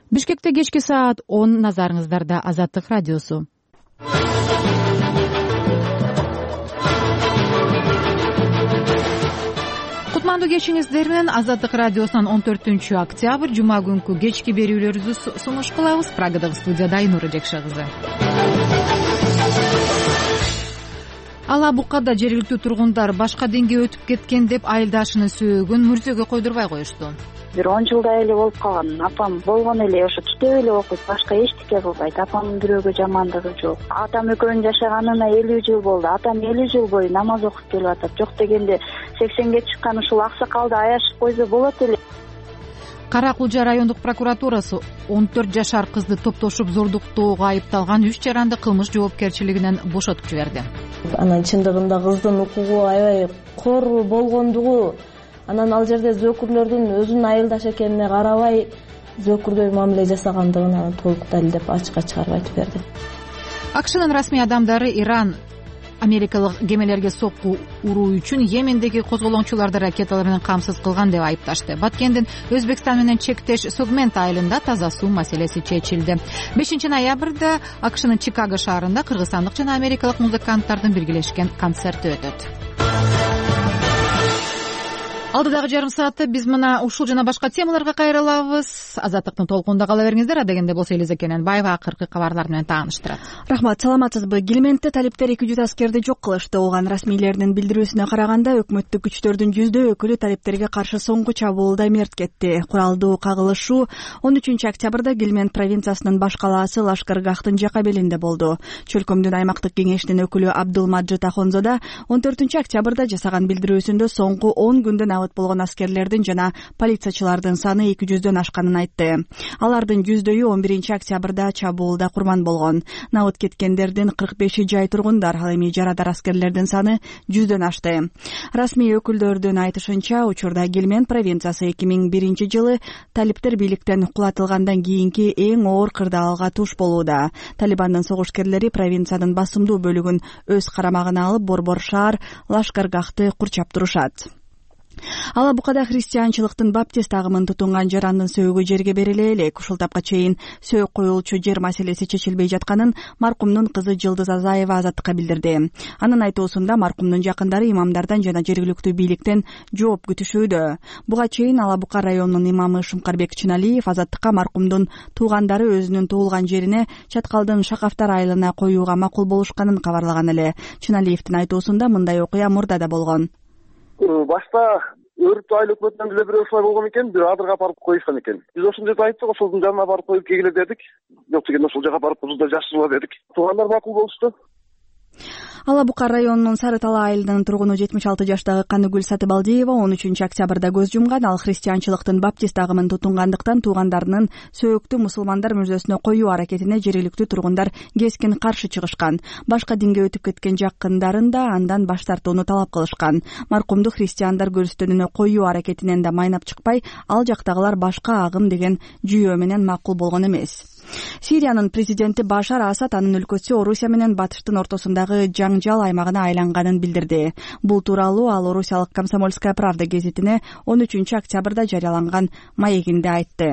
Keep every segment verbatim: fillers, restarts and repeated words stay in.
Бишкекте кечки саат он, назарыңыздарда Азаттык радиосу. Кутмандуу кечиңиздер менен Азаттык радиосунан он төртүнчү октябрь жума күнкү кечки берүүлөрүбүздү сунуш кылабыз. Прагадагы студияда Айнура Жекше кызы. Ала Букада жергиликтүү тургундар башка динге өтүп кеткен деп айылдашынын сөөгүн мүрзөгө койдурбай коюшту. Бир он жылдай эле болуп калган. Апам болгон эле ошо китеп эле окуйт, башка эчтеке кылбайт. Апамдын бирөөгө жамандыгы жок. Атам экөөнүн жашаганына элүү жыл болду. Атам элүү жыл бою намаз окуп келип атат. Жок дегенде сексенге чыккан ушул аксакалды аяшып койсо болот эле. Кара Кулжа райондук прокуратурасы он төрт жашар кызды топтошуп зордуктоого айыпталган үч жаранды кылмыш жоопкерчилигинен бошотуп жиберди. Анан чындыгында кыздын укугу аябай кор болгондугу, анан ал жерде зөкүрлөрдүн өзүнүн айылдаш экенине карабай зөкүрдөй мамиле жасагандыгын анан толук далилдеп ачыкка чыгарып айтып берди. АКШнын расмий адамдары Иран америкалык кемелерге сокку уруу үчүн Йемендеги козголоңчуларды ракеталар менен камсыз кылган деп айыпташты. Баткендин Өзбекстан менен чектеш Согмент айылында таза суу маселеси чечилди. бешинчи ноябрда АКШнын Чикаго шаарында кыргызстандык жана америкалык музыканттардын биргелешкен концерти өтөт. Алдыдагы жарым саатта биз мына ушул жана башка темаларга кайрылабыз. Азаттыктын толкунунда кала бериңиздер. Адегенде болсо Элиза Кененбаева акыркы кабарлар менен тааныштырат. Рахмат, саламатсызбы? Килиментте талиптер эки жүз аскерди жок кылышты. Ооган расмийлердин билдирүүсүнө караганда өкмөттүк күчтөрдүн жүздөй өкүлү талиптерге каршы соңку чабуулда мерт кетти. Куралдуу кагылышуу он үчүнчү октябрда Килимент провинциясынын баш калаасы Лашкаргахтын жака белинде болду. Чөлкөмдүн аймактык кеңешинин өкүлү Абдулмаджид Ахонзода он төртүнчү октябрда жасаган билдирүүсүндө соңку он күндө набыт болгон аскерлердин жана полициячылардын саны эки жүздөн ашканын айтты. Алардын жүздөйү он биринчи октябрда чабуулда курман болгон. Набыт кеткендердин кырк беши жай тургундар, ал эми жарадар аскерлердин саны жүздөн ашты. Расмий өкүлдөрдүн айтышынча, учурда Килимент провинциясы эки миң биринчи жылы талиптер бийликтен кулатылгандан кийинки эң оор кырдаалга туш болууда. Талибандын согушкерлери провинциянын басымдуу бөлүгүн өз карамагына алып, борбор шаар Лашкаргахты курчап турушат. Ала Букада христианчылыктын баптист агымын тутунган жарандын сөөгү жерге бериле элек. Ушул тапка чейин сөөк коюлчу жер маселеси чечилбей жатканын маркумдун кызы Жылдыз Азаева Азаттыкка билдирди. Анын айтуусунда маркумдун жакындары имамдардан жана жергиликтүү бийликтен жооп күтүшүүдө. Буга чейин Ала Бука районунун имамы Шумкарбек Чыналиев Азаттыкка маркумдун туугандары өзүнүн туулган жерине Чаткалдын Шакафтар айылына коюуга макул болушканын кабарлаган эле. Чыналиевдин айтуусунда мындай окуя мурда да болгон. Башта өрүптү айыл өкмөтүнөн деле бирөө ушулай болгон экен, бир адырга апарып коюшкан экен. Биз ошондой айттык, ошолдун жанына барып коюп келгиле дедик. Жок дегенде ошол жака барып бузда жашырла дедик. Туугандар макул болушту. Ала Бука районунун Сары Тала айылынын тургуну жетимиш алты жаштагы Каныгүл Сатыбалдиева он үчүнчү октябрда көз жумган. Ал христианчылыктын баптист агымын тутунгандыктан туугандарынын сөөктү мусулмандар мүрзөсүнө коюу аракетине жергиликтүү тургундар кескин каршы чыгышкан. Башка динге өтүп кеткен жакындарын да андан баш тартууну талап кылышкан. Маркумду христиандар көрүстөнүнө коюу аракетинен да майнап чыкпай, ал жактагылар башка агым деген жүйөө менен макул болгон эмес. Сириянын президенти Башар Асад анын өлкөсү Орусия менен Батыштын ортосундагы жаңжал аймагына айланганын билдирди. Бул тууралуу ал орусиялык Комсомольская правда гезитине он үчүнчү октябрда жарыяланган маегинде айтты.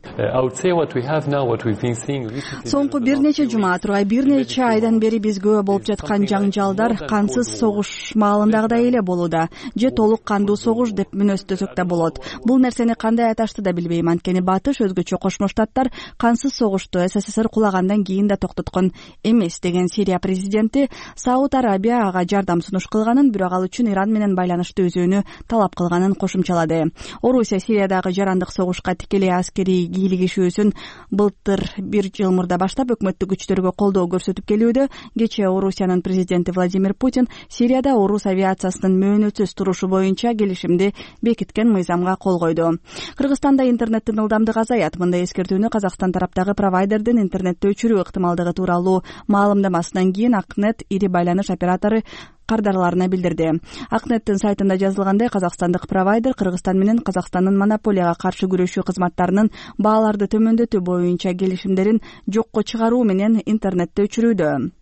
Соңку бир нече жума тургай бир нече айдан бери биз күбө болуп жаткан жаңжалдар кансыз согуш маалындагыдай эле болууда. Же толук кандуу согуш деп мүнөздөсөк да болот. Бул нерсени кандай айташты да билбейм. Анткени Батыш өзгөчө Кошмо Штаттар кансыз согушту СССР кулагандан кийин да токтоткон эмес деген Сирия президенти Сауд Арабия ага жардам сунуш кылганын, бирок ал үчүн Иран менен байланышты үзүүнү талап кылганын кошумчалады. Орусия Сириядагы жарандык согушка тикелей аскерий кийлигишүүсүн былтыр бир жыл мурда баштап өкмөттүк күчтөргө колдоо көрсөтүп келүүдө. Кечээ Орусиянын президенти Владимир Путин Сирияда орус авиациясынын мөөнөтсүз турушу боюнча келишимди бекиткен мыйзамга кол койду. Кыргызстанда интернеттин ылдамдыгы азаят. Мындай эскертүүнү Казакстан тараптагы провайдердин интернетти өчүрүү ыктымалдыгы тууралуу маалымдамасынан кийин Акнет ири байланыш оператору кардарларына билдирди. Акнеттин сайтында жазылгандай, казакстандык провайдер Кыргызстан менен Казакстандын монополияга каршы күрөшүү кызматтарынын бааларды төмөндөтүү боюнча келишимдерин жокко чыгаруу менен интернетти өчүрүүдө.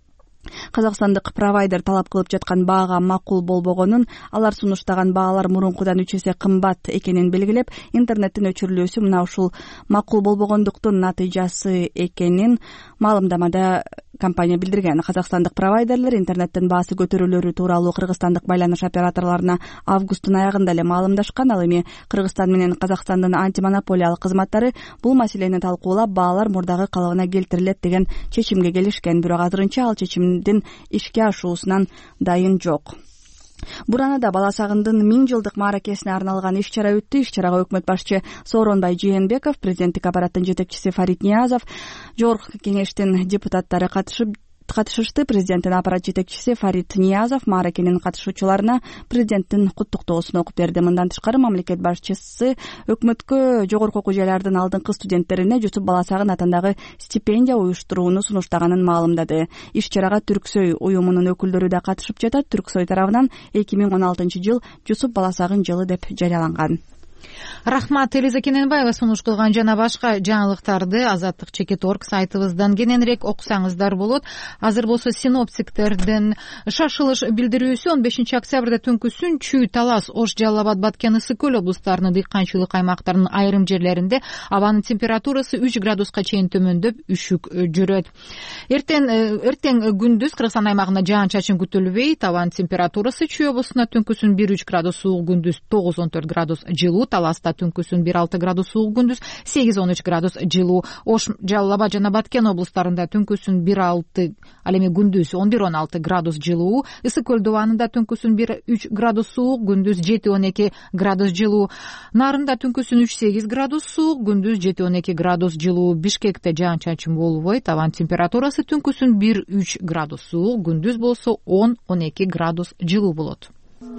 Казакстандык провайдер талап кылып жаткан баага макул болбогонун, алар сунуштаган баалар мурункудан үч эсе кымбат экенин белгилеп, интернеттин өчүрүлүүсү мына ушул макул болбогондуктун натыйжасы экенин маалымдамада компания билдирген. Казакстандык провайдерлер интернеттин баасы көтөрүлөрү тууралуу кыргызстандык байланыш операторлоруна августтун аягында эле маалымдашкан. Ал эми Кыргызстан менен Казакстандын антимонополиялык кызматтары бул маселени талкуулап, баалар мурдагы калыбына келтирилет деген чечимге келишкен. Бирок азырынча ал чечимдин ишке ашуусунан дайын жок. Буранада бала сагындын миң жылдык мааракесине арналган иш чара өттү. Иш чарага өкмөт башчы Сооронбай Жээнбеков, президенттик аппараттын жетекчиси Фарид Ниязов, жогорку кеңештин депутаттары катышып катышышты. Президенттин аппарат жетекчиси Фарид Ниязов мааракенин катышуучуларына президенттин куттуктоосун окуп берди. Мындан тышкары мамлекет башчысы өкмөткө жогорку окуу жайлардын алдыңкы студенттерине Жусуп баласагын атындагы стипендия уюштурууну сунуштаганын маалымдады. Иш чарага Түрксөй уюмунун өкүлдөрү да катышып жатат. Түрксөй тарабынан эки миң он алтынчы жыл Жусуп баласагын жылы деп жарыяланган. Рахмат, Элиза Кененбаева сунуш кылган жана башка жаңылыктарды Азаттык чекит точка орг сайтыбыздан кененирээк окусаңыздар болот. Азыр болсо синоптиктердин шашылыш билдирүүсү он бешинчи октябрда түнкүсүн Чүй, Талас, Ош, Жалал Абад, Баткен, Ысык көл облустарынын дыйканчылык аймактарынын айрым жерлеринде абанын температурасы үч градуска чейин төмөндөп, үшүк жүрөт. Эртең эртең күндүз Кыргызстан аймагында жаан-чачын күтүлбөйт. Абанын температурасы Чүй облусунда түнкүсүн бир үч градус суук, күндүз тогуз он төрт градус жылуу. Таласта түнкүсүн бир алты градус суук, күндүз сегиз он үч градус жылуу. Ош, Жалал Абад жана Баткен облустарында түнкүсүн бир алты, ал эми күндүз он бир он алты градус жылуу. Ысык көл дубанында түнкүсүн бир үч градус суук, күндүз жети он эки градус жылуу. Нарында түнкүсүн үч сегиз градус суук, күндүз жети он эки градус жылуу. Бишкекте жаан-чачын болбойт. Абанын температурасы түнкүсүн бир үч градус суук, күндүз болсо он он эки градус жылуу болот.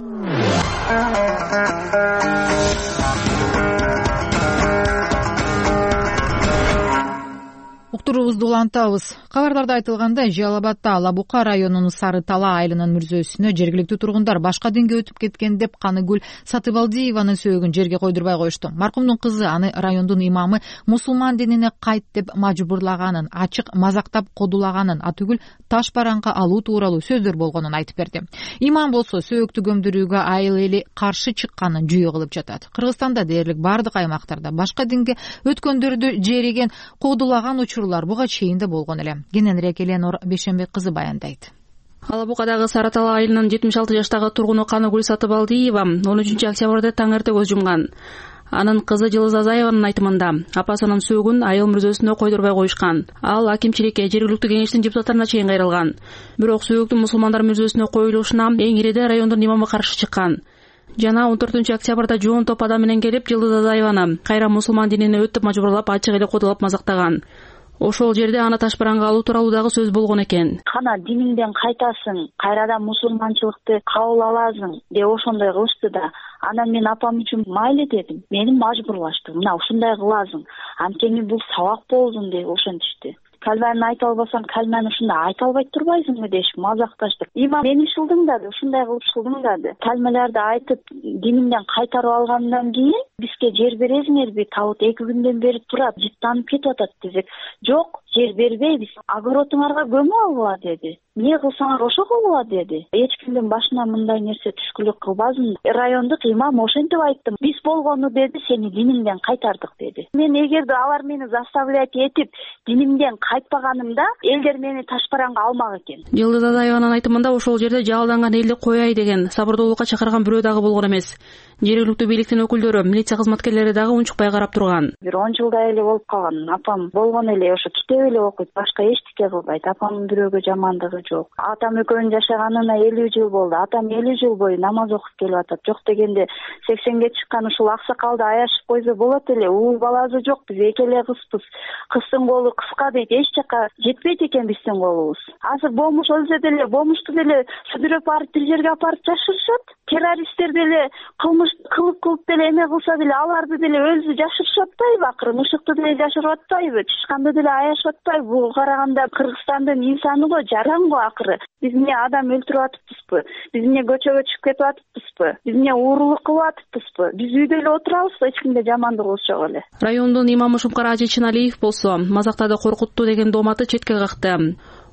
Уктуруубузду улантабыз. Кабарларда айтылгандай, Жалал Абадда Ала Бука районунун Сары Тала айылынын мүрзөсүнө жергиликтүү тургундар башка динге өтүп кеткен деп Каныгүл Сатыбалдиеванын сөөгүн жерге койдурбай коюшту. Маркумдун кызы аны райондун имамы мусулман динине кайт деп мажбурлаганын, ачык мазактап кодулаганын, атүгүл таш бараңка алуу тууралуу сөздөр болгонун айтып берди. Имам болсо сөөктү көмдүрүүгө айыл эли каршы чыкканын жүйө кылып жатат. Кыргызстанда дээрлик бардык аймактарда башка динге өткөндөрдү жериген, кодулаган учурлар буга чейин да болгон эле. Кененирээк Эленор Бейшенбек кызы баяндайт. Ала Букадагы Сары Тала айылынын жетимиш алты жаштагы тургуну Каныгүл Сатыбалдиева он үчүнчү октябрда таң эрте көз жумган. Анын кызы Жылыз Азаеванын айтымында апасынын сөөгүн айыл мүрзөсүнө койдурбай коюшкан. Ал акимчиликке, жергиликтүү кеңештин депутаттарына чейин кайрылган. Бирок сөөктүн мусулмандар мүрзөсүнө коюлушуна эң ириде райондун имамы каршы чыккан. Жана он төртүнчү октябрда жоон топ адам менен келип Жылыз Азаеваны кайра мусулман динине өт деп мажбурлап, ачык эле кодулап мазактаган. Ошол жерде аны таш бараңга алуу тууралуу дагы сөз болгон экен. Кана диниңден кайтасың, кайрадан мусулманчылыкты кабыл аласың деп ошондой кылышты да. Анан мен апам үчүн майлы дедим. Мени мажбурлашты. Мына ушундай кыласың. Анткени бул сабак болдун деп ошентишти. Калманы айта албасаң, калманы ушундай айта албай турбайсыңбы дешип мазакташты. Имам мени шылдыңдады, ушундай кылып шылдыңдады. Калмаларды айтып, диниңден кайтарып алгандан кийин бизге жер бересиңерби? Табыт эки күндөн бери турат, жыттанып кетип атат десек, жок, жер бербейбиз. Огородуңарга көмүп алгыла деди. Эмне кылсаңар ошо кылгыла деди. Эч кимдин башына мындай нерсе түшкүлүк кылбасын. Райондук имам ошентип айтты. Биз болгону деди, сени диниңден кайтардык деди. Мен эгерде алар мени заставлять этип динимден кайтпаганымда, элдер мени таш бараңга алмак экен. Жылдыз Азаеванын айтымында ошол жерде жалданган элди кояй деген, сабырдуулукка чакырган бирөө дагы болгон эмес. Жергиликтүү бийликтин өкүлдөрү, милиция кызматкерлери дагы унчукпай карап турган. Бир он жылдай эле болуп калган. Апам болгон эле ошо китеп эле окуйт, башка эчтеке кылбайт. Апамдын бирөөгө жамандыгы жок. Атам экөөнүн жашаганына элүү жыл болду. Атам элүү жыл бою намаз окуп келип атат. Жок дегенде сексенге чыккан ушул аксакалды аяшып койсо болот эле. Уул баласы жок, биз эки эле кызбыз. Кыздын колу кыска дейт, эч жака жетпейт экен биздин колубуз. Азыр бомуш өлсө деле, бомушту деле сүдүрөп барып бир жерге апарып жашырышат. Террористтер деле кылмыш кылып кылып деле эме кылса деле аларды деле өзү жашырышып атпайбы? Акыры мышыкты деле жашырып атпайбы? Чычканды деле аяшып атпайбы? Бул караганда Кыргызстандын инсаны го, жаран го акыры. Биз эмне адам өлтүрүп атыппызбы? Биз эмне көчөгө чыгып кетип атыппызбы? Биз эмне уурулук кылып атыппызбы? Биз үйдө эле отурабызбы? Эч кимде жамандыгыбыз жок эле. Райондун имамы Шумкара Ажи Чыналиев болсо мазактады, коркутту деген дооматы четке какты.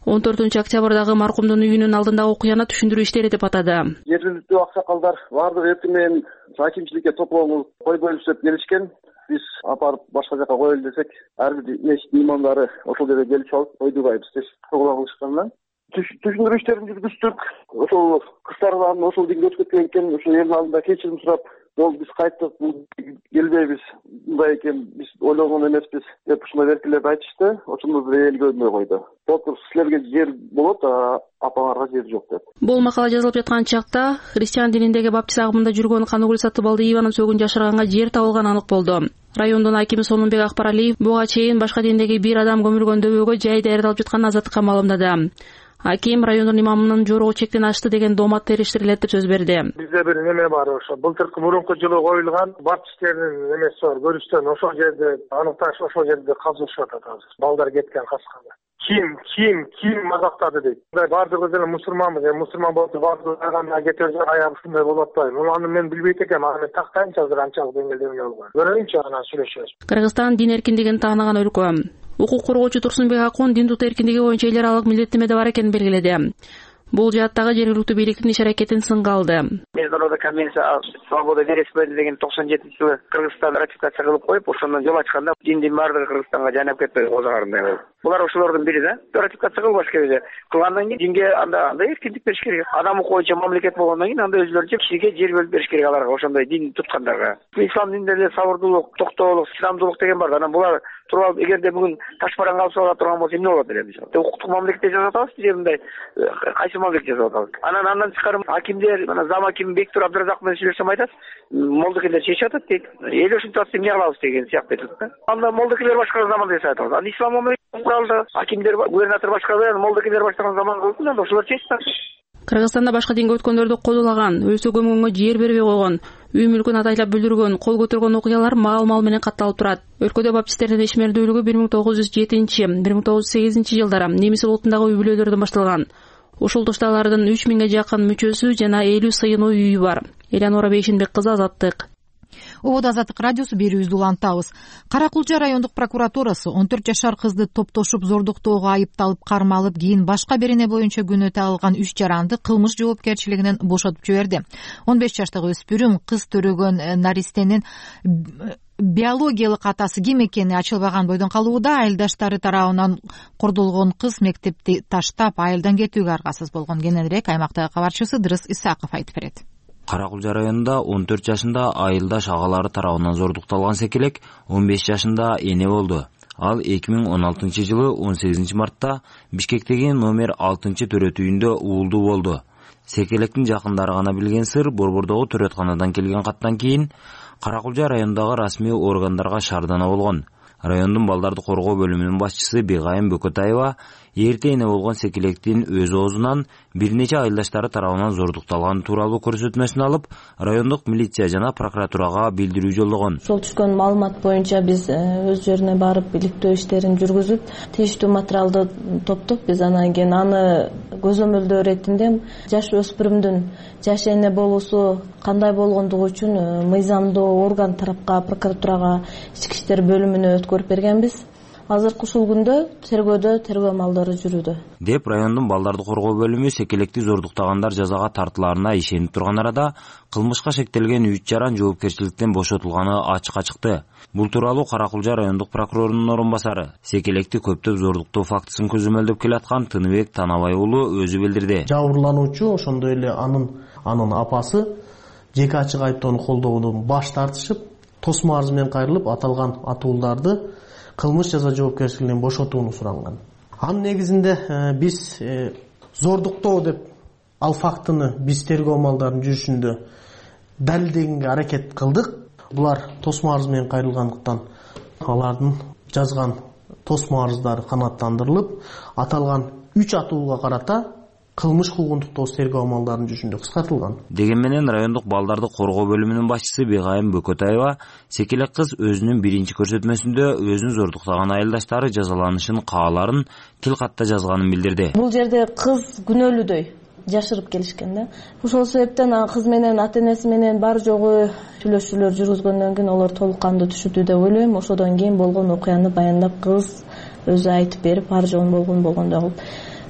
он төртүнчү октябрдагы маркумдун үйүнүн алдындагы окуяны түшүндүрүү иштери деп атады. Жергиликтүү аксакалдар баардыгы эртең менен акимчиликке топлонуп кой бөлүшүп келишкен. Биз апарып башка жака коелу десек, ар бир мешит имамдары ошол жерге келип алып койдубайбыз деп кабыл кылышкандан түшүндүрүү иштерин жүргүздүк. Ошол кыздардан ошол динге өтүп кеткен экен, ошол элдин алдында кечирим сурап, "Бол биз кайттык, келбейбиз, мындай экен, биз ойлогон эмеспиз" деп ушундай беркилерди айтышты. Ошондо бир эл көрмөй койду. Толтур силерге жер болот, а апаңарга жер жок деп. Бул макала жазылып жаткан чакта христиан дининдеги баптист агымында жүргөн Каныгүл Сатыбалдиеванын сөөгүн жашырганга жер табылганы анык болду. Райондун акими Сонунбек Акбаралиев буга чейин башка диндеги бир адам көмүлгөн дөбөгө жай даярдалып жатканын азаттыкка маалымдады. Аким райондун имамынын жоругу чектен ашты деген доомат териштирилет деп сөз берди. Бизде бир неме бар, ошо былтыркы мурунку жылы коюлган баптисттердин немеси бар, көрүштөн ошол жерде аныкташ, ошол жерде казылышып атат азыр. Балдар кеткен каскада. Ким, ким, ким мазактады дейт. Мындай бардыгыбыз эле мусулманбыз, эми мусулман болсо бардыгы кайганда кетип аягы ушундай болуп атпайбы. Аны мен билбейт экенмин, аны мен тактайынчы азыр анчалык деңгээлде болгон. Көрөйүнчү анан сүйлөшөбүз. Кыргызстан дин эркиндигин тааныган өлкө. Укук коргоочу Турсунбек Акун дин тутуу эркиндиги боюнча эл аралык милдеттенмеде бар экенин белгиледи. Бул жааттагы жергиликтүү бийликтин иш-аракетин сынга алды. Международный конвенция о свободе вероисповедания деген токсон жетинчи жылы Кыргызстан ратификация кылып коюп, ошондон жол ачканда диндин баардыгы Кыргызстанга жайнап кетпей озагырындай болду. Булар ошолордун бири да. Ратификация кылбаш керек. Кылгандан кийин динге анда андай эркиндик бериш керек. Адам укуучу мамлекет болгондон кийин анда өзүлөрүнчө кишиге жер бөлүп бериш керек аларга, ошондой дин туткандарга. Ислам дининде эле сабырдуулук, токтоолук, сыйрамдуулук деген бар. Анан булар туруп эгерде бүгүн ташбаран калып ала турган болсо эмне болот эле мисалы. Укуктук мамлекетте жашап атабыз, биз мындай кайсы мамлекетте жашап атабыз. Анан андан тышкары акимдер, мына зам аким Бектур Абдыразаков менен сүйлөшсөм айтат, молдокелер чечип атат дейт. Эл ушинтип атса эмне кылабыз деген сыяктуу айтат да. Анда молдокелер башкарган заманда жашап атабыз. Анда ислам мамлекети куралды, акимдер, губернатор башкарган, молдокелер баштаган заман болду, анда ошолор чечти. Кыргызстанда башка динге өткөндөрдү кодулаган, өлсө көмгөнгө жер бербей койгон, үй мүлкүн атайлап бүлдүргөн, кол көтөргөн окуялар маал-мал менен катталып турат. Өлкөдө баптисттердин ишмердүүлүгү бир миң тогуз жүз жетинчи, бир миң тогуз жүз сегизинчи жылдары немис улутундагы үй бүлөлөрдөн башталган. Ушул тушта алардын үч миңге жакын мүчөсү жана элүү сыйынуу үйү бар. Элянора Бейшинбек кызы, Азаттык. Обод Азаттык радиосу берүүбүздү улантабыз. Кара Кулча райондук прокуратурасы он төрт жашар кызды топтошуп зордуктоого айыпталып кармалып, кийин башка бир эне боюнча күнөөтө алган үч жаранды кылмыш жоопкерчилигинен бошотуп жиберди. он беш жаштагы өспүрүм кыз төрөгөн наристенин биологиялык атасы ким экени ачылбаган бойдон калууда. Айылдаштары тарабынан кордолгон кыз мектепти таштап айылдан кетүүгө аргасыз болгон. Кененирээк аймактагы кабарчысы Дырыс Исаков айтып берет. Кара Кулча районунда он төрт жашында айылдаш агалары тарабынан зордукталган секелек он беш жашында эне болду. Ал эки миң он алтынчы жылы он сегизинчи мартта Бишкектеги номер алтынчы төрөт үйүндө уулдуу болду. Секелектин жакындары гана билген сыр, борбордогу төрөтканадан келген каттан кийин Кара Кулча райондагы расмий органдарга шаардана болгон. Райондун балдарды коргоо бөлүмүнүн башчысы Бегайым Бөкөтаева эрте эне болгон секелектин өз оозунан бир нече айылдаштары тарабынан зордукталган тууралуу көрсөтмөсүн алып, райондук милиция жана прокуратурага билдирүү жолдогон. Ошол түшкөн маалымат боюнча биз өз жерине барып иликтөө иштерин жүргүзүп, тийиштүү материалды топтоп, биз анан кийин аны көзөмөлдөө иретинде жаш өспүрүмдүн жаш эне болуусу кандай болгондугу үчүн мыйзамдуу орган тарапка, прокуратурага, ички иштер бөлүмүнө өткөрүп бергенбиз. Азыркы ушул күндө тергөөдө тергөө амалдары жүрүүдө деп райондун балдарды коргоо бөлүмү секелекти зордуктагандар жазага тартылаарына ишенип турган арада кылмышка шектелген үч жаран жоопкерчиликтен бошотулганы ачыкка чыкты. Бул тууралуу Кара Кулча райондук прокурорунун орун басары, секелекти көптөп зордуктоо фактысын көзөмөлдөп келаткан Тыныбек Танабай уулу өзү билдирди. Жабырлануучу ошондой эле анын анын апасы жеке ачык айыптоону колдоодон баш тартышып, тосмо арыз менен кайрылып, аталган атууларды кылмыш жаза жоопкерчилигинен бошотууну суранган. Анын негизинде биз зордуктоо деп ал фактыны биз тергөө амалдарын жүрүшүндө далилдегенге аракет кылдык. Булар тосмо арыз менен кайрылгандыктан алардын жазган тосмо арыздары канааттандырылып, аталган үч атууга карата кылмыш куугунтук тергөө амалдарын жүрүшүндө кыскартылган. Деген менен райондук балдарды коргоо бөлүмүнүн башчысы Бегайым Бөкөтаева секелек кыз өзүнүн биринчи көрсөтмөсүндө өзүн зордуктаган айылдаштары жазаланышын кааларын тил катта жазганын билдирди. Бул жерде кыз күнөөлүүдөй жашырып келишкен да. Ошол себептен кыз менен ата энеси менен бар жогу сүйлөшүүлөр жүргүзгөндөн кийин алар толук кандуу түшүндү деп ойлойм. Ошодон кийин болгон окуяны баяндап кыз өзү айтып берип, бар жогун болгон болгондой кылып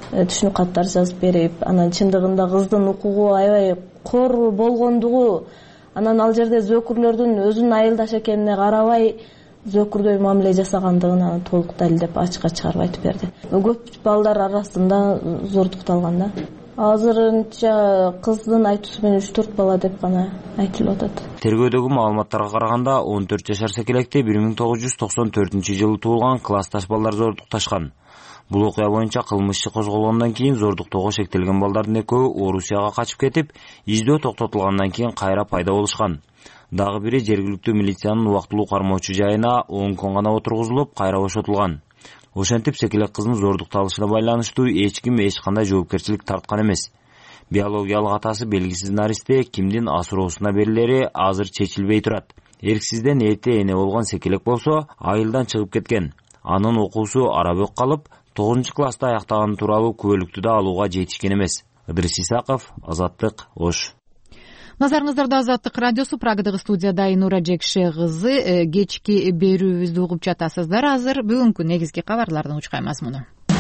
түшүнүк каттар жазып берип, анан чындыгында кыздын укугу аябай кор болгондугу, анан ал жерде зөөкүрлөрдүн өзүнүн айылдаш экенине карабай зөөкүрдөй мамиле жасагандыгын анан толук далилдеп ачыкка чыгарып айтып берди. Көп балдар арасында зордукталган да. Азырынча кыздын айтуусу менен үч төрт бала деп гана айтылып атат. Тергөөдөгү маалыматтарга караганда он төрт жашар секелекте бир миң тогуз жүз токсон төртүнчү жылы туулган классташ балдар зордукташкан. Бул окуя боюнча кылмыш иши козголгондон кийин зордуктоого шектелген балдардын экөө Орусияга качып кетип, издөө токтотулгандан кийин кайра пайда болушкан. Дагы бири жергиликтүү милициянын убактылуу кармоочу жайына он күн гана отургузулуп, кайра бошотулган. Ошентип секелек кыздын зордукталышына байланыштуу эч ким эч кандай жоопкерчилик тарткан эмес. Биологиялык атасы белгисиз наристе кимдин асыроосуна берилери азыр чечилбей турат. Эрксизден эте эне болгон секелек болсо, айылдан чыгып кеткен. Анын окуусу арабөк калып, тогузунчу класста аяктаганы тууралуу күбөлүктү да алууга жетишкен эмес. Ыдырыс Исаков, Азаттык, Ош. Назарыңыздарда Азаттык радиосу, Прагадагы студияда Айнура Жекше кызы. Кечки берүүбүздү угуп жатасыздар. Азыр бүгүнкү негизги кабарлардын учкай мазмуну.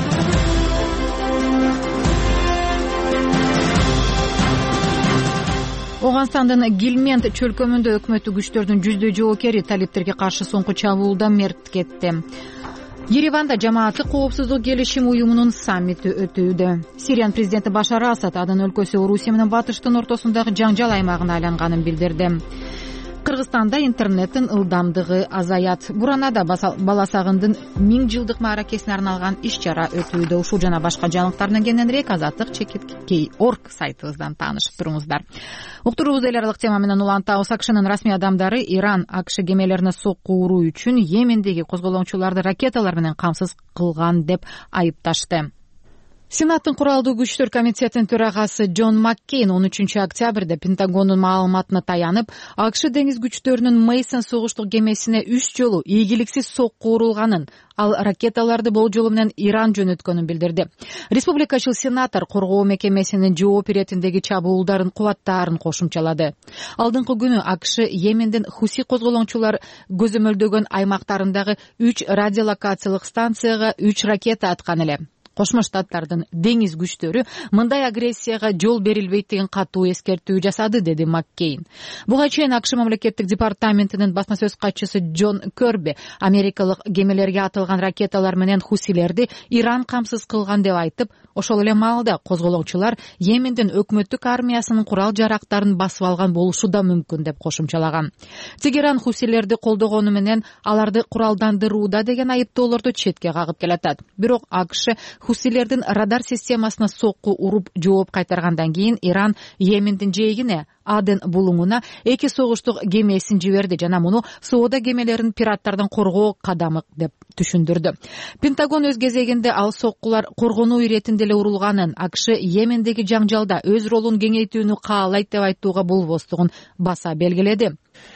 Оганстандын Гилмент чөлкөмүндө өкмөттүк күчтөрдүн жүздөй жоокери талиптерге каршы соңку чабуулда мерт кетти. Ереванда жамааттык коопсуздук келишим уюмунун саммити өтүүдө. Сириянын президенти Башар Асад анын өлкөсү Орусия менен батыштын ортосундагы жаңжал аймагына айланганын билдирди. Кыргызстанда интернеттин ылдамдыгы азаят. Буранада баласагындын миң жылдык мааракесине арналган иш-чара өтүүдө. Ушул жана башка жаңылыктардан кененирээк Азаттык чекит кей орг сайтыбыздан таанышып туруңуздар. Уктуруубуз эл аралык тема менен улантабыз. АКШнын расмий адамдары Иран АКШ кемелерине сокку уруу үчүн Йемендеги козголоңчуларды ракеталар менен камсыз кылган деп айыпташты. Сенаттын куралдуу күчтөр комитетинин төрагасы Джон Маккейн он үчүнчү октябрда Пентагондун маалыматына таянып, АКШ деңиз күчтөрүнүн Мейсон согуштук кемесине үч жолу ийгиликсиз сокку урулганын, ал ракеталарды болжолу менен Иран жөнөткөнүн билдирди. Республикачыл сенатор коргоо мекемесинин жооп иретиндеги чабуулдарын кубаттаарын кошумчалады. Алдыңкы күнү АКШ Йемендин Хуси козголоңчулар көзөмөлдөгөн аймактарындагы үч радиолокациялык станцияга үч ракета аткан эле. Кошмо Штаттардын деңиз күчтөрү мындай агрессияга жол берилбейт деген катуу эскертүү жасады, деди Маккейн. Буга чейин АКШ мамлекеттик департаментинин басма сөз катчысы Джон Көрби америкалык кемелерге атылган ракеталар менен хусилерди Иран камсыз кылган деп айтып, ошол эле маалда козголоңчулар Йемендин өкмөттүк армиясынын курал жарактарын басып алган болушу да мүмкүн деп кошумчалаган. Тегеран хусилерди колдогону менен аларды куралдандырууда деген айыптоолорду четке кагып келатат. Бирок АКШ хусилердин радар системасына сокку уруп жооп кайтаргандан кийин Иран Йемендин жээгине Аден булуңуна эки согуштук кемесин жиберди жана муну соода кемелерин пираттардан коргоо кадамы деп түшүндүрдү. Пентагон өз кезегинде ал соккулар коргонуу иретинде эле урулганын, АКШ Йемендеги жаңжалда өз ролун кеңейтүүнү каалайт деп айтууга болбостугун баса белгиледи.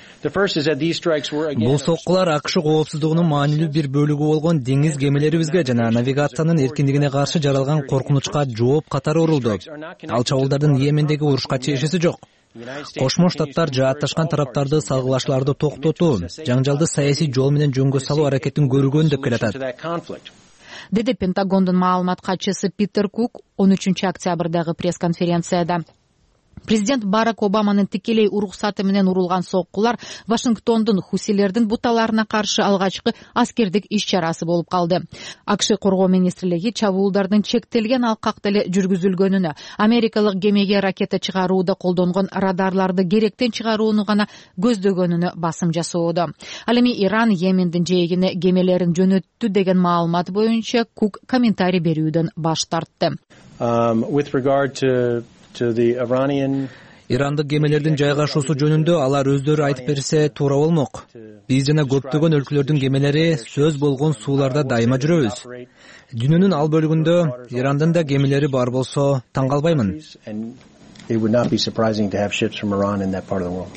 Бул соккулар АКШ коопсуздугунун маанилүү бир бөлүгү болгон деңиз кемелерибизге жана навигациянын эркиндигине каршы жаралган коркунучка жооп катары урулду. Ал чабуулдардын Йемендеги урушка чейишеси жок. Кошмо Штаттар жаатташкан тараптарды салгылашууларды токтотуу, жаңжалды саясий жол менен жөнгө салуу аракетин көргөн деп келатат, деди Пентагондун маалымат катчысы Питер Кук он үчүнчү октябрдагы пресс-конференцияда. Президент Барак Обаманын тикелей уруксаты менен урулган соккулар Вашингтондун хусилердин буталарына каршы алгачкы аскердик иш-чарасы болуп калды. АКШ коргоо министрлиги чабуулдардын чектелген алкакта эле жүргүзүлгөнүнө, америкалык кемеге ракета чыгарууда колдонгон радарларды керектен чыгарууну гана көздөгөнүнө басым жасоодо. Ал эми Иран Йемендин жээгине кемелерин жөнөттү деген маалымат боюнча Кук комментарий берүүдөн баш тартты. Ирандык кемелердин жайгашуусу жөнүндө алар өздөрү айтып берсе туура болмок. Биз жана көптөгөн өлкөлөрдүн кемелери сөз болгон сууларда дайыма жүрөбүз. Дүйнөнүн ал бөлүгүндө Ирандын да кемелери бар болсо таң калбаймын.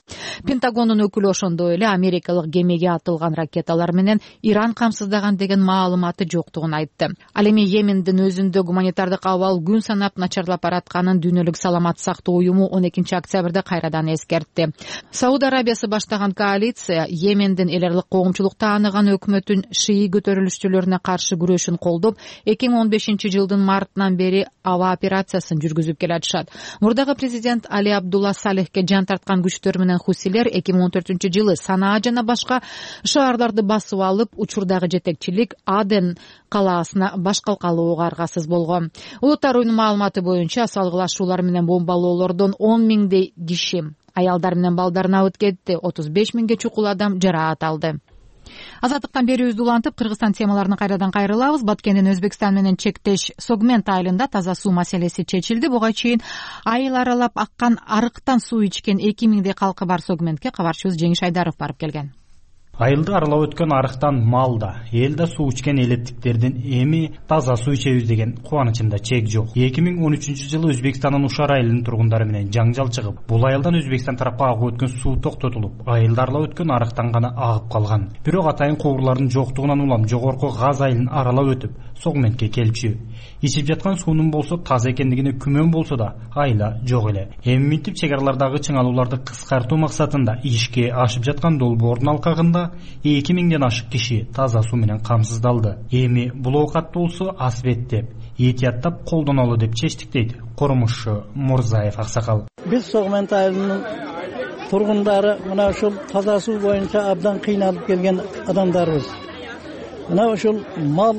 Пентагондун өкүлү ошондой эле америкалык кемеге атылган ракеталар менен Иран камсыздаган деген маалыматы жоктугун айтты. Ал эми Йемендин өзүндө гуманитардык абал күн санап начарлап баратканын Дүйнөлүк саламат сактоо уюму он экинчи октябрда кайрадан эскертти. Сауд Арабиясы баштаган коалиция Йемендин эл аралык коомчулукта тааныган өкмөтүн шии көтөрүлүшчүлөрүнө каршы күрөшүн колдоп, эки миң он бешинчи жылдын мартынан бери аба операциясын жүргүзүп келатышат. Мурдагы президент Али Абдулла Салехке жан тарткан күчтөр менен хусилер эки миң он төртүнчү жылы Санаа жана башка шаарларды басып алып, учурдагы жетекчилик Аден калаасына баш калкалууга аргасыз болгон. Улуттар уюмунун маалыматы боюнча салгылашуулар менен бомбалоолордон он миңдей киши, аялдар менен балдар абыт кетти, отуз беш миңге чукул адам жараат алды. Азаттыктан берүүбүздү улантып, Кыргызстан темаларына кайрадан кайрылабыз. Баткендин Өзбекстан менен чектеш Согмент айылында таза суу маселеси чечилди. Буга чейин айыл аралап аккан арыктан суу ичкен эки миңдей калкы бар Согментке кабарчыбыз Жеңиш Айдаров барып келген. Айылды аралап өткөн арыктан малда, элде суу ичкен элеттиктердин эми таза суу ичебиз деген кубанычында чек жок. эки миң он үчүнчү жылы Өзбекстандын Ушар айылынын тургундары менен жаңжал чыгып, бул айылдан Өзбекстан тарапка агып өткөн суу токтотулуп, айылды аралап өткөн арыктан гана агып калган. Бирок атайын кубурлардын жоктугунан улам жогорку Газ айылын аралап өтүп, Согментке келчү. Ичип жаткан суунун болсо таза экендигине күмөн болсо да айла жок эле. Эми минтип чек аралардагы чыңалууларды кыскартуу максатында ишке ашып жаткан долбоордун алкагында эки миңден ашык киши таза суу менен камсыздалды. Эми бул оокатты болсо асбеттеп, этияттап колдонолу деп чечтик дейт Коромушчу Мурзаев аксакал. Биз Согмент айылынын тургундары мына ушул таза суу боюнча абдан кыйналып келген адамдарбыз. Мына ушул мал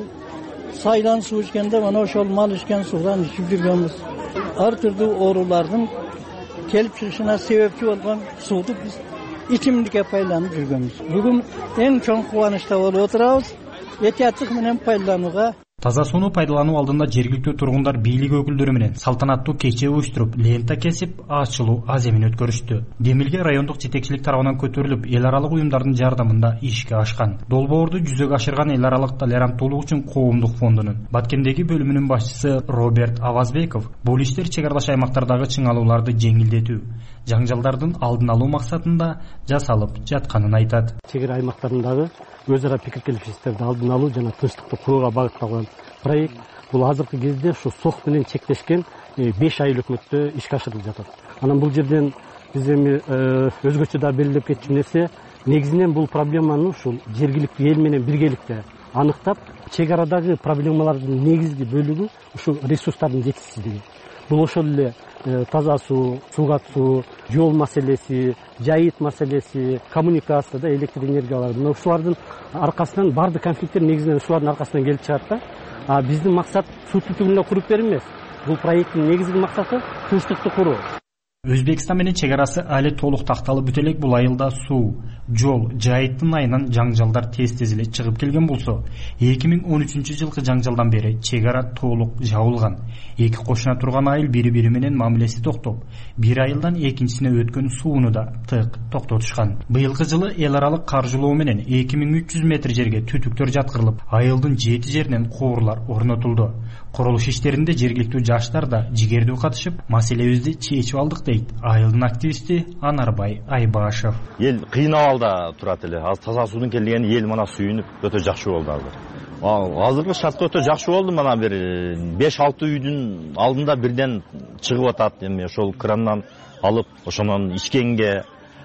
сайдан суу ичкенде мына ошол мал ичкен суудан ичип жүргөнбүз. Ар түрдүү оорулардын келип чыгышына себепчи болгон сууну биз ичимдикке пайдаланып жүргөнбүз. Бүгүн эң чоң кубанычта болуп отурабыз. Этияттык менен пайдаланууга. Таза сууну пайдалануу алдында жергиликтүү тургундар бийлик өкүлдөрү менен салтанаттуу кече уюштуруп, лента кесип, ачылуу аземин өткөрүштү. Демилге райондук жетекчилик тарабынан көтөрүлүп, эл аралык уюмдардын жардамында ишке ашкан. Долбоорду жүзөгө ашырган эл аралык толеранттуулук үчүн коомдук фондунун Баткендеги бөлүмүнүн башчысы Роберт Авазбеков бул иштер чек аралаш аймактардагы чыңалууларды жеңилдетүү, жаңжалдардын алдын алуу максатында жасалып жатканын айтат. Чек ара аймактарындагы өз ара пикир келишимдерди алдын алуу жана тынчтыкты курууга багытталган проект. Бул азыркы кезде ушу СОХ менен чектешкен беш айыл өкмөттө ишке ашырылып жатат. Анан бул жерден биз эми өзгөчө да белгилеп кетчү нерсе, негизинен бул проблеманы ушул жергиликтүү эл менен биргеликте аныктап, чек арадагы проблемалардын негизги бөлүгү ушул ресурстардын жетишсиздиги. Бул ошол эле таза суу, суугат суу, жол маселеси, жайыт маселеси, коммуникацияда электр энергиялары. Мына ушулардын аркасынан бардык конфликттер негизинен ушулардын аркасынан келип чыгат да. А биздин максат суу түтүгүнө куруп берүү эмес. Бул проекттин негизги максаты тынчтыкты куруу. Өзбекстан менен чек арасы али толук такталып бүтө элек. Бул айылда суу, жол, жайыттын айынан жаңжалдар тез-тез эле чыгып келген болсо, эки миң он үчүнчү жылкы жаңжалдан бери чек ара толук жабылган. Эки кошуна турган айыл бири-бири менен мамилеси токтоп, бир айылдан экинчисине өткөн сууну да тык токтотушкан. Быйылкы жылы эл аралык каржылоо менен эки миң үч жүз метр жерге түтүктөр жаткырылып, айылдын жети жеринен куурлар орнотулду. Курулуш иштеринде жергиликтүү жаштар да жигердүү катышып, маселебизди чечип алдык дейт айылдын активисти Анарбай Айбашев. Эл кыйнап алда турат эле. Азыр таза суудун келгени эл мына сүйүнүп өтө жакшы болду азыр. Азыркы шартта өтө жакшы болду. Мына бир беш алты үйдүн алдында бирден чыгып атат. Эми ошол крандан алып, ошонун ичкенге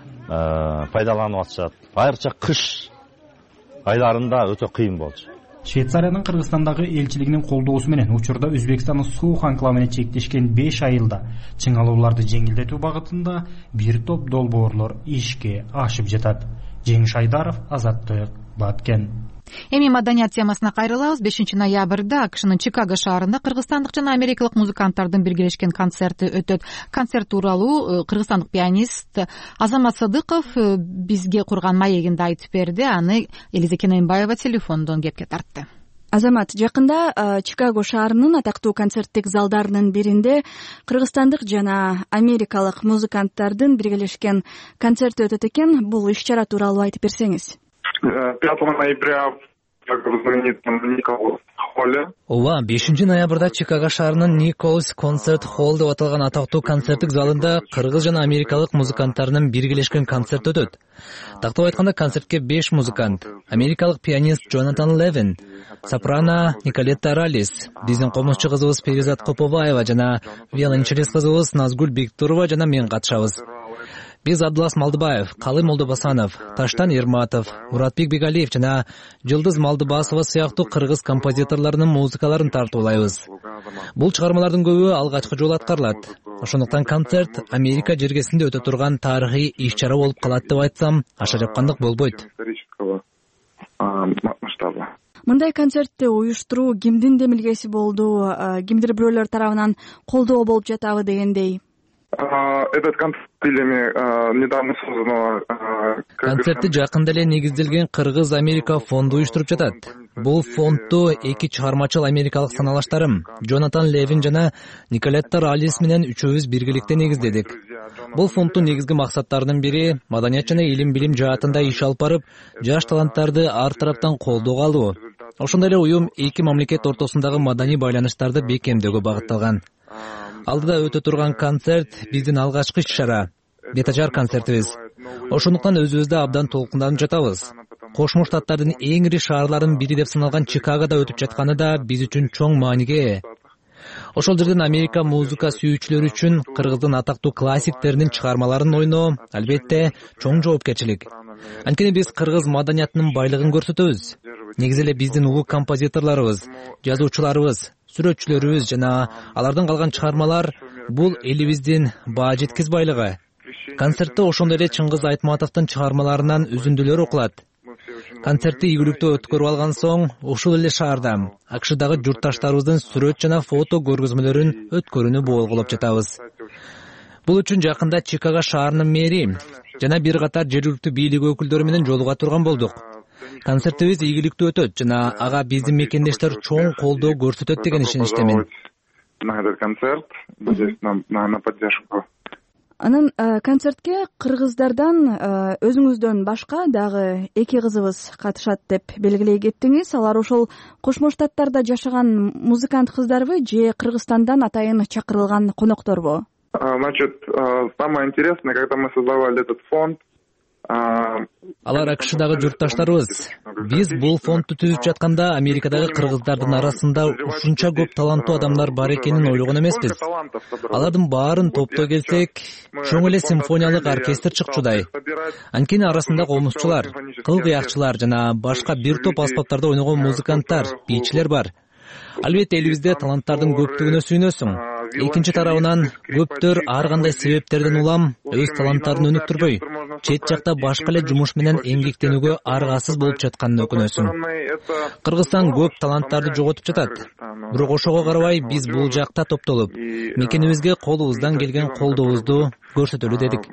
пайдаланып атышат. Айрыкча кыш айларында өтө кыйын болчу. Швейцариянын Кыргызстандагы элчилигинин колдоосу менен учурда Өзбекстандын суук анклавына чектешкен беш айылда чыңалууларды жеңилдетүү багытында бир топ долбоорлор ишке ашып жатат. Жеңиш Айдаров, Азаттык, Баткен. Эми маданият темасына кайрылабыз. бешинчи ноябрда АКШнын Чикаго шаарында кыргызстандык жана америкалык музыканттардын биргелешкен концерти өтөт. Концерт тууралуу кыргызстандык пианист Азамат Садыков бизге курган маегинде айтып берди. Аны Элиза Кененбаева телефондон кепке тартты. Азамат, жакында Чикаго шаарынын атактуу концерттик залдарынын биринде кыргызстандык жана америкалык музыканттардын биргелешкен концерти өтөт экен. Бул иш-чара тууралуу айтып берсеңиз. пятого ноября в знаменитом Николаевском эле. ооба, бешинчи ноябрда Чикаго шаарынын Николс концерт холл деп аталган атактуу концерттик залында кыргыз жана америкалык музыканттарынын биргелешкен концерти өтөт. Тактап айтканда концертке беш музыкант: америкалык пианист Джонатан Левин, сопрано Николетта Ралис, биздин комузчу кызыбыз Перизат Коповаева жана виолончелист кызыбыз Назгүл Бектурова жана мен катышабыз. Биз Абдулас Малдыбаев, Калый Молдобасанов, Таштан Ерматов, Муратбек Бегалиев жана Жылдыз Малдыбасова сыяктуу кыргыз композиторлорунун музыкаларын тартуулайбыз. Бул чыгармалардын көбү алгачкы жолу аткарылат. Ошондуктан концерт Америка жергесинде өтө турган тарыхый иш-чара болуп калат деп айтсам, аша жапкандык болбойт. Мындай концертти уюштуруу кимдин демилгеси болду, кимдир бирөөлөр тарабынан колдоо болуп жатабы дегендей? Этот концерт недавно созданного. Концертти жакында эле негизделген Кыргыз Америка фонду уюштуруп жатат. Бул фондду эки чыгармачыл америкалык саналаштарым Джонатан Левин жана Николетта Ралис менен үчөөбүз биргеликте негиздедик. Бул фонддун негизги максаттарынын бири маданият жана илим билим жаатында иш алып барып, жаш таланттарды ар тараптан колдоого алуу. Ошондой эле уюм эки мамлекет ортосундагы маданий байланыштарды бекемдөөгө багытталган. Алдыда өтө турган концерт биздин алгачкы иш-чара, бетажар концертибиз. Ошондуктан өзүбүздө абдан толкунданып жатабыз. Кошмо Штаттардын эң ири шаарларынын бири деп саналган Чикагода өтүп жатканы да биз үчүн чоң мааниге ээ. Ошол жерден Америка музыка сүйүүчүлөрү үчүн кыргыздын атактуу классиктеринин чыгармаларын ойноо албетте чоң жоопкерчилик. Анткени биз кыргыз маданиятынын байлыгын көрсөтөбүз. Негизи эле биздин улуу композиторлорубуз, жазуучуларыбыз, сүрөтчүлөрүбүз жана алардан калган чыгармалар бул элибиздин баа жеткиз байлыгы. Концертте ошондой эле Чыңгыз Айтматовдун чыгармаларынан үзүндүлөр окулат. Концертти ийгиликтүү өткөрүп алган соң, ушул эле шаарда АКШдагы журтташтарыбыздын сүрөт жана фото көргөзмөлөрүн өткөрүүнү болгулоп жатабыз. Бул үчүн жакында Чикаго шаарынын мэри жана бир катар жергиликтүү бийлик өкүлдөрү менен жолуга турган болдук. Концертибиз ийгиликтүү өтөт жана ага биздин мекендештер чоң колдоо көрсөтөт деген ишеничтемин. На этот концерт будет на поддержку. Анан концертке кыргыздардан өзүңүздөн башка дагы эки кызыбыз катышат деп белгилей кеттиңиз. Алар ошол Кошмо Штаттарда жашаган музыкант кыздарбы же Кыргызстандан атайын чакырылган конокторбу? Значит, самое интересное, когда мы создавали этот фонд, алар АКШдагы журтташтарыбыз. Биз бул фондду түзүп жатканда Америкадагы кыргыздардын арасында ушунча көп таланттуу адамдар бар экенин ойлогон эмеспиз. Алардын баарын топтоо келсек, чоң эле симфониялык оркестр чыкчудай. Анткени арасында комузчулар, кыл кыякчылар жана башка бир топ аспаптарда ойногон музыканттар, бийчилер бар. Албетте элибизде таланттардын көптүгүнө сүйүнөсүң. Экинчи тарабынан көптөр ар кандай себептерден улам өз таланттарын өнүктүрбөй, чет жакта башка эле жумуш менен эмгектенүүгө аргасыз болуп жатканына өкүнөсүң. Кыргызстан көп таланттарды жоготуп жатат. Бирок ошого карабай биз бул жакта топтолуп, мекенибизге колубуздан келген колдообузду көрсөтөлү дедик.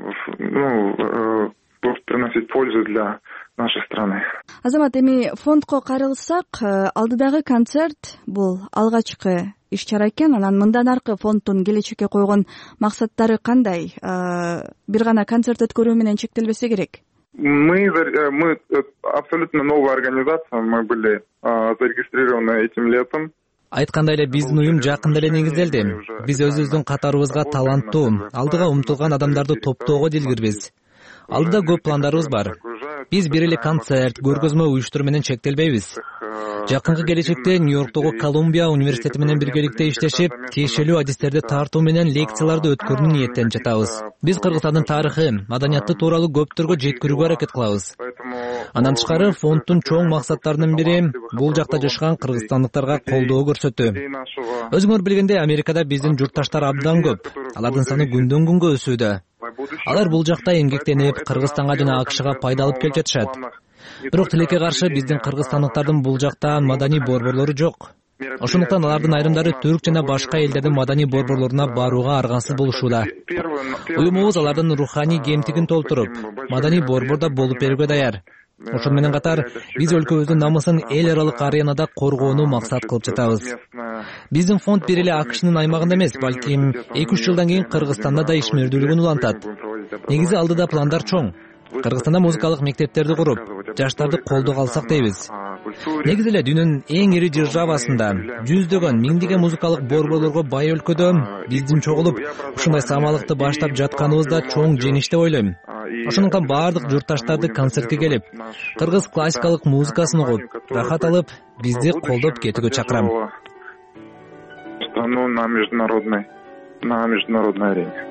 Приносить пользу для нашей страны. Азамат, эми фондко кайрылсак, алдыдагы концерт бул алгачкы иш-чара экен. Анан мындан аркы фонддун келечекке койгон максаттары кандай? Бир гана концерт өткөрүү менен чектелбесе керек. Мы мы абсолютно новая организация, мы были зарегистрированы этим летом. Айткандай эле биздин уюм жакында эле негизделди. Биз өзүбүздүн катарыбызга таланттуу, алдыга умтулган адамдарды топтоого дилгирбиз. Алдыда көп пландарыбыз бар. Биз бир эле концерт, көргөзмө уюштуруу менен чектелбейбиз. Жакынкы келечекте Нью-Йорктогу Колумбия университети менен биргеликте иштешип, тиешелүү адистерди тартуу менен лекцияларды өткөрүүнү ниеттенип жатабыз. Биз Кыргызстандын тарыхы, маданияты тууралуу көптөргө жеткирүүгө аракет кылабыз. Андан тышкары фонддун чоң максаттарынын бири бул жакта жашаган кыргызстандыктарга колдоо көрсөтүү. Өзүңөр билгендей, Америкада биздин журтташтар абдан көп. Алардын саны күндөн күнгө өсүүдө. Алар бул жакта эмгектенип, Кыргызстанга жана АКШга пайда алып келип жатышат. Бирок тилекке каршы биздин кыргызстандыктардын бул жакта маданий борборлору жок. Ошондуктан алардын айрымдары түрк жана башка элдердин маданий борборлоруна барууга аргасыз болушууда. Уюмубуз алардын руханий кемтигин толтуруп, маданий борбордо болуп берүүгө даяр. Ошону менен катар биз өлкөбүздүн намысын эл аралык аренада коргоону максат кылып жатабыз. Биздин фонд бир эле АКШнын аймагында эмес, балким эки үч жылдан кийин Кыргызстанда да ишмердүүлүгүн улантат. Негизи алдыда пландар чоң. Кыргызстанда музыкалык мектептерди куруп, жаштарды колдоого алсак дейбиз. негизи эле дүйнөнүн эң ири державасында жүздөгөн миңдеген музыкалык борборлорго бай өлкөдө биздин чогулуп ушундай самалыкты баштап жатканыбыз да чоң жеңиш деп ойлойм. Ошондуктан баардык журтташтарды концертке келип, кыргыз классикалык музыкасын угуп, рахат алып, бизди колдоп кетүүгө чакырам. Ну, на международной, на международной арене.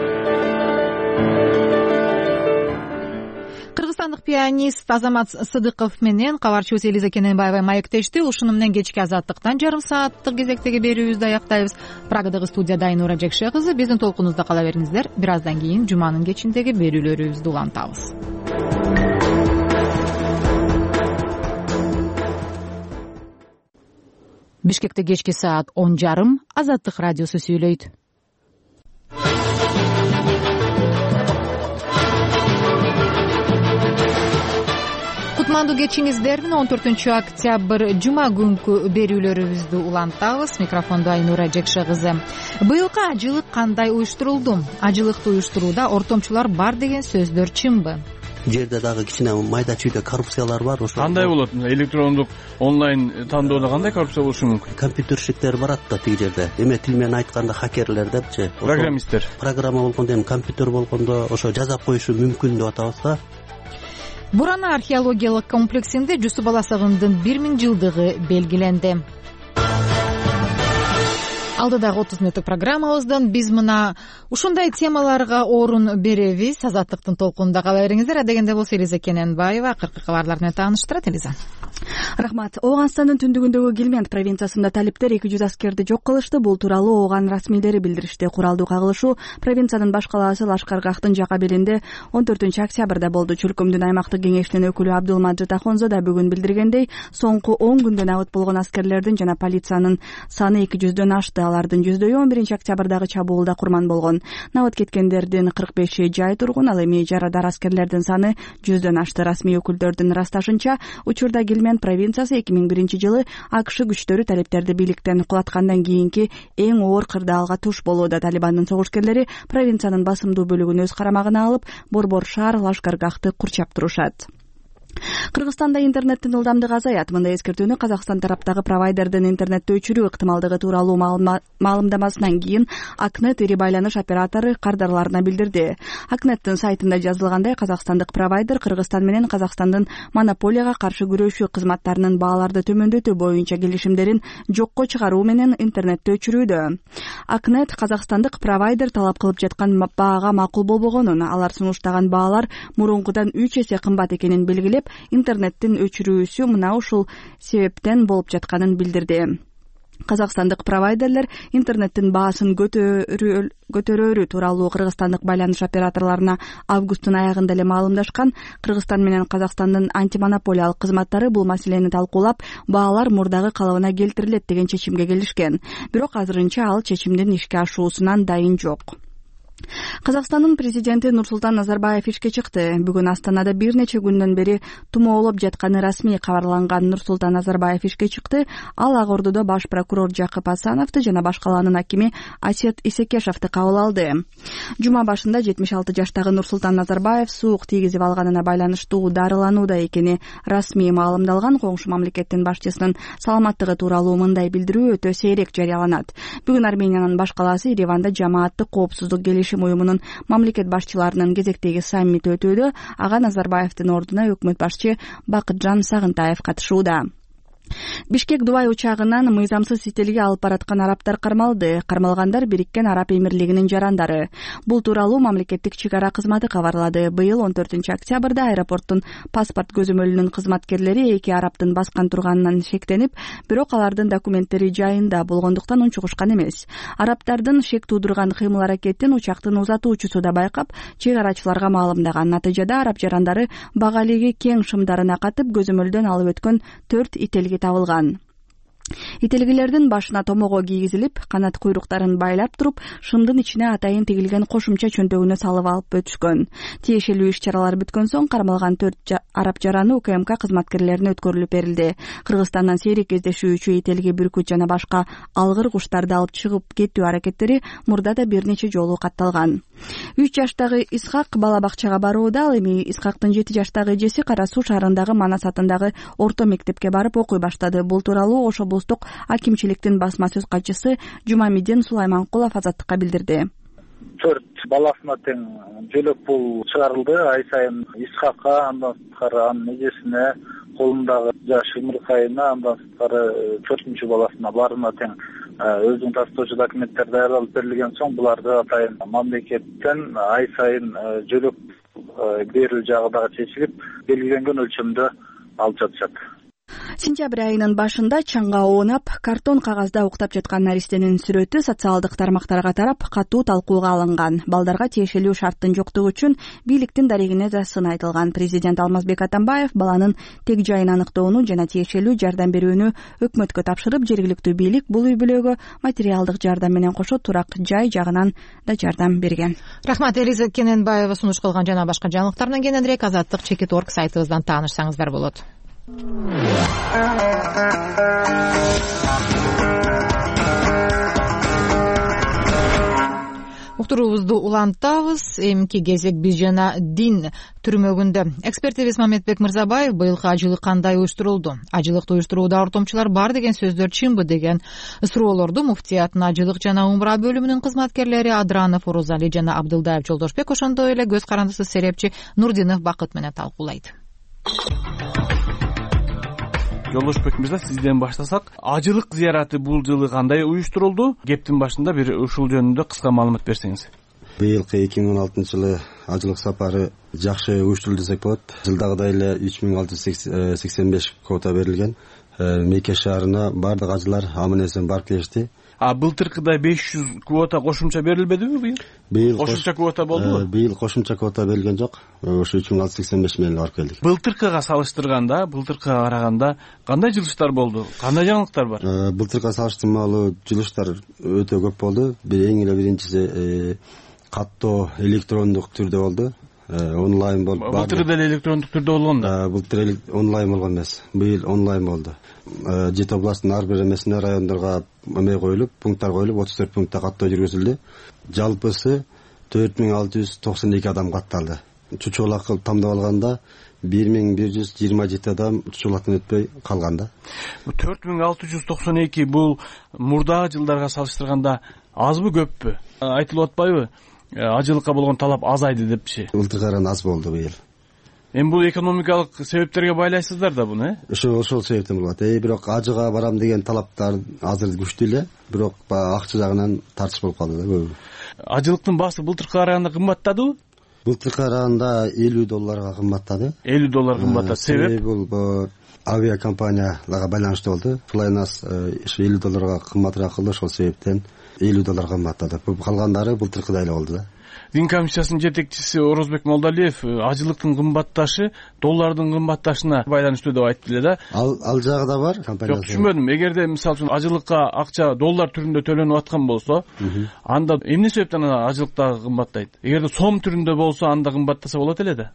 Кыргызстандык пианист Азамат Сыдыков менен кабарчыбыз Элиза Кененбаева маектешти. Ушуну менен кечки Азаттыктан жарым сааттык кезектеги берүүбүздү аяктайбыз. Прагадагы студияда Айнура Жекше кызы. Биздин толкунубузда кала бериңиздер. Бир аздан кийин жуманын кечиндеги берүүлөрүбүздү улантабыз. Бишкекте кечки саат он жарым. Азаттык радиосу сүйлөйт. Кутмандуу кечиңиздер менен он төртүнчү октябрь жума күнкү берүүлөрүбүздү улантабыз. Микрофондо Айнура Жекше кызы. Быйылкы ажылык кандай уюштурулду? Ажылыкты уюштурууда ортомчулар бар деген сөздөр чынбы? Жерде дагы кичине майда чүйдө коррупциялар бар. Ошо кандай болот? Электрондук онлайн тандоодо кандай коррупция болушу мүмкүн? Компьютерщиктер барат да тиги жерде. Эме тил менен айтканда хакерлер депчи. Программисттер. Программа болгондо эми компьютер болгондо ошо жазап коюшу мүмкүн деп атабыз да. Бурана археологиялык комплексинде Жусуп Баласагындын бир миң жылдыгы белгиленди. Алдыдагы отуз мүнөттүк программабыздан биз мына ушундай темаларга орун беребиз. Азаттыктын толкунунда кала бериңиздер. Адегенде болсо Элиза Кененбаева акыркы кабарлар менен тааныштырат. Элиза. Рахмат. Ооганстандын түндүгүндөгү Гилмент провинциясында талиптер эки жүз аскерди жок кылышты. Бул тууралуу Ооган расмийлери билдиришти. Куралдуу кагылышуу провинциянын баш калаасы Лашкаргахтын жака белинде он төртүнчү октябрда болду. Чөлкөмдүн аймактык кеңешинин өкүлү Абдулмаджид Ахонзо да бүгүн билдиргендей, соңку он күндө набыт болгон аскерлердин жана полициянын саны эки жүздөн ашты. Алардын жүздөйү он биринчи октябрдагы чабуулда курман болгон. Набыт кеткендердин кырк беши жай тургун, ал эми жарадар аскерлердин саны жүздөн ашты. Расмий өкүлдөрдүн ырасташынча, учурда Гилмент провинциясы эки миң биринчи жылы АКШ күчтөрү талиптерди бийликтен кулаткандан кийинки эң оор кырдаалга туш болууда. Талибандын согушкерлери провинциянын басымдуу бөлүгүн өз карамагына алып, борбор шаар Лашкаргахты курчап турушат. Кыргызстанда интернеттин ылдамдыгы азаят. Мындай эскертүүнү Казакстан тараптагы провайдердин интернетти өчүрүү ыктымалдыгы тууралуу маалымдамасынан кийин Акнет ири байланыш оператору кардарларына билдирди. Акнеттин сайтында жазылгандай, казакстандык провайдер Кыргызстан менен Казакстандын монополияга каршы күрөшүү кызматтарынын бааларды төмөндөтүү боюнча келишимдерин жокко чыгаруу менен интернетти өчүрүүдө. Акнет казакстандык провайдер талап кылып жаткан баага макул болбогонун, алар сунуштаган баалар мурункудан үч эсе кымбат экенин белгилеп, интернеттин өчүрүүсү мына ушул себептен болуп жатканын билдирди. Казакстандык провайдерлер интернеттин баасын көтөрөөрү тууралуу кыргызстандык байланыш операторлоруна августтун аягында эле маалымдашкан. Кыргызстан менен Казакстандын антимонополиялык кызматтары бул маселени талкуулап, баалар мурдагы калыбына келтирилет деген чечимге келишкен. Бирок азырынча ал чечимдин ишке ашуусунан дайын жок. Казакстандын президенти Нурсултан Назарбаев ишке чыкты. Бүгүн Астанада бир нече күндөн бери тумоолоп жатканы расмий кабарланган Нурсултан Назарбаев ишке чыкты. Ал Ак Ордодо баш прокурор Жакып Асановду жана баш калаанын акими Асет Исекешевди кабыл алды. Жума башында жетимиш алты жаштагы Нурсултан Назарбаев суук тийгизип алганына байланыштуу дарыланууда экени расмий маалымдалган. Коңшу мамлекеттин башчысынын саламаттыгы тууралуу мындай билдирүү өтө сейрек жарыяланат. Бүгүн Армениянын баш калаасы Ереванда жамааттык коопсуздук келишим уюмунун мамлекет башчыларынын кезектеги саммити өтүүдө. Ага Назарбаевдин ордуна өкмөт башчы Бакытжан Сагынтаев катышууда. Бишкек Дубай учагынан мыйзамсыз сителге алып бараткан арабтар кармалды. Кармалгандар Бириккен Араб Эмирлигинин жарандары. Бул тууралуу мамлекеттик чек ара кызматы кабарлады. Быйыл он төртүнчү октябрда аэропорттун паспорт көзөмөлүнүн кызматкерлери эки арабтын баскан турганынан шектенип, бирок алардын документтери жайында болгондуктан унчугушкан эмес. Арабтардын шек туудурган кыймыл аракетин учактын узатуучусу да байкап, чек арачыларга маалымдаган. Натыйжада араб жарандары багалиги кең шымдарына катып, көзөмөлдөн алып өткөн төрт ителги табылган. Ителгилердин башына томого кийгизилип, канат куйруктарын байлап туруп, шымдын ичине атайын тигилген кошумча чөнтөгүнө салып алып өтүшкөн. Тиешелүү иш-чаралар бүткөн соң кармалган төрт араб жараны УКМК кызматкерлерине өткөрүлүп берилди. Кыргызстандан сейрек кездешүүчү ителги, бүркүт жана башка алгыр куштарды алып чыгып кетүү аракеттери мурда да бир нече жолу катталган. үч жаштагы Исхак бала бакчага барууда. Ал эми Исхактын жети жаштагы эжеси Кара Суу шаарындагы Манас атындагы орто мектепке барып окуй баштады. Бул тууралуу Ош облустук акимчиликтин басма сөз катчысы Жумамидин Сулайманкулов Азаттыкка билдирди. Төрт баласына тең жөлөк пул чыгарылды. Ай сайын Исхакка, андан сырткары анын эжесине, колундагы жаш Имыркайына, андан сырткары төртүнчү баласына баарына тең өзүнүн тастоочу документтер даярдалып берилген соң буларды атайын мамлекеттен ай сайын жөлөк берүү жагы дагы чечилип, белгиленген өлчөмдө алып жатышат. Сентябрь айынын башында чаңга оонап, картон кагазда уктап жаткан наристенин сүрөтү социалдык тармактарга тарап, катуу талкууга алынган. Балдарга тиешелүү шарттын жоктугу үчүн бийликтин дарегине да сын айтылган. Президент Алмазбек Атамбаев баланын тег жайын аныктоону жана тиешелүү жардам берүүнү өкмөткө тапшырып, жергиликтүү бийлик бул үй бүлөгө материалдык жардам менен кошо турак жай жагынан да жардам берген. Рахмат. Элиза Кененбаева сунуш кылган жана башка жаңылыктардан кененирээк азаттык чекит точка орг сайтыбыздан таанышсаңыздар болот. Уктуруубузду улантабыз. Эмки кезек биз жана дин түрмөгүндө. Экспертибиз Мамедбек Мырзабаев быйылкы ажылык кандай уюштурулду? Ажылыкты уюштурууда ортомчулар бар деген сөздөр чынбы деген суроолорду муфтияттын ажылык жана умра бөлүмүнүн кызматкерлери Адранов Орозали жана Абдылдаев Жолдошбек, ошондой эле көз карандысы серепчи Нурдинов Бакыт менен талкуулайт. Жолдошбек мырза, сизден баштасак, ажылык зыяраты бул жылы кандай уюштурулду? Кептин башында бир ушул жөнүндө кыска маалымат берсеңиз. Быйылкы эки миң он алтынчы жылы ажылык сапары жакшы уюштурулду десек болот. Жылдагыдай эле үч миң алты жүз сексен беш квота берилген. Мекке шаарына бардык ажылар аман эсен барып келишти. А былтыркыдай беш жүз квота кошумча берилбедиби быйыл? Быйыл кошумча квота болдубу? Быйыл кошумча квота берилген жок. Ошо үч миң алты жүз сексен беш менен барып келдик. Былтыркыга салыштырганда, былтыркыга караганда кандай жылыштар болду? Кандай жаңылыктар бар? Былтыркыга салыштырмалуу жылыштар өтө көп болду. Эң эле биринчиси каттоо электрондук түрдө болду. Онлайн болду. Былтыр деле электрондук түрдө болгон да. Былтыр онлайн болгон эмес. Быйыл онлайн болду. Жети областтын ар бир эмесине райондорго эме коюлуп, пункттар коюлуп, отуз төрт пунктта каттоо жүргүзүлдү. Жалпысы төрт миң алты жүз токсон эки адам катталды. Чучулак кылып тамдап алганда бир миң бир жүз жыйырма жети адам чучулактан өтпөй калган да. төрт миң алты жүз токсон эки бул мурдагы жылдарга салыштырганда азбы, көппү? Айтылып атпайбы? Ажылыкка болгон талап азайды депчи. Былтыркыдан аз болду быйыл. Эми бул экономикалык себептерге байлайсыздар да буну, э? Ошо ошол себептен болот. Э, бирок ажыга барам деген талаптар азыр күчтүү эле, бирок акча жагынан тартыш болуп калды да көбү. Ажылыктын баасы былтыркыга караганда кымбаттадыбы? Былтыркыга караганда элүү долларга кымбаттады. элүү доллар кымбаттады. Себеп? Бул авиакомпанияларга байланыштуу болду. Флайнас ошо элүү долларга кымбатыраак кылды, ошол себептен элүү доллар кымбаттады. Калгандары былтыркыдай эле болду да. Дин комиссиясынын жетекчиси Орозбек Молдалиев ажылыктын кымбатташы доллардын кымбатташына байланыштуу деп айтты эле да. Ал ал жагы да бар компания. Жок, түшүнбөдүм. Эгерде мисалы үчүн ажылыкка акча доллар түрүндө төлөнүп аткан болсо, анда эмне себептен ажылыкта кымбаттайт? Эгерде сом түрүндө болсо, анда кымбаттаса болот эле да.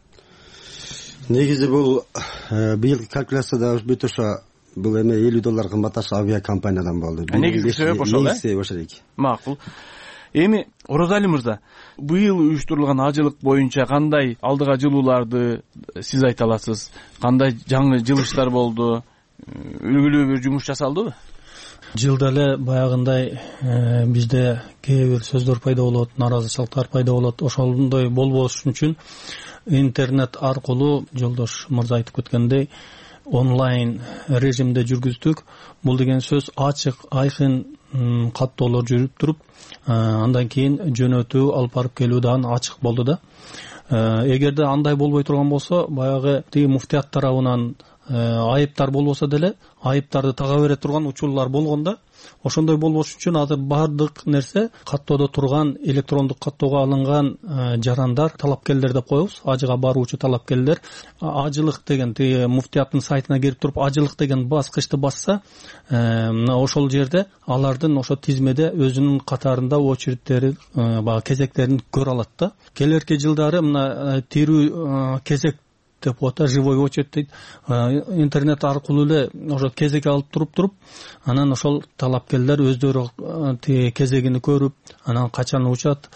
Негизи бул быйылкы калькуляцияда бүт ошо бул эме элүү доллар кымбатташ авиакомпаниядан болду. Негизи себеп ошол, э? Негизи ошол эки. Макул. Эми Орозали мырза, быйыл уюштурулган ажылык боюнча кандай алдыга жылууларды сиз айта аласыз? Кандай жаңы жылыштар болду? Үлгүлүү бир жумуш жасалдыбы? Жылда эле баягындай бизде кээ бир сөздөр пайда болот, наразычылыктар пайда болот. Ошондой болбош үчүн интернет аркылуу жолдош мырза айтып кеткендей онлайн режимде жүргүздүк. Бул деген сөз ачык, айкын каттоолор жүрүп туруп, андан кийин жөнөтүү алып барып келүү дагы ачык болду да. Эгерде андай болбой турган болсо, баягы тиги муфтият тарабынан айыптар болбосо деле айыптарды тага бере турган учурлар болгон да, ошондой болбош үчүн азыр баардык нерсе каттоодо турган электрондук каттоого алынган жарандар талапкерлер деп коебуз, ажыга баруучу талапкерлер ажылык деген тиги муфтияттын сайтына кирип туруп ажылык деген баскычты басса, мына ошол жерде алардын ошо тизмеде өзүнүн катарында очередтери, баягы кезектерин көрө алат да. Келерки жылдары мына тирүү кезек деп коет, живой очередь дейт. Интернет аркылуу эле ошо кезек алып туруп туруп, анан ошол талапкерлер өздөрү тиги кезегини көрүп, анан качан учат,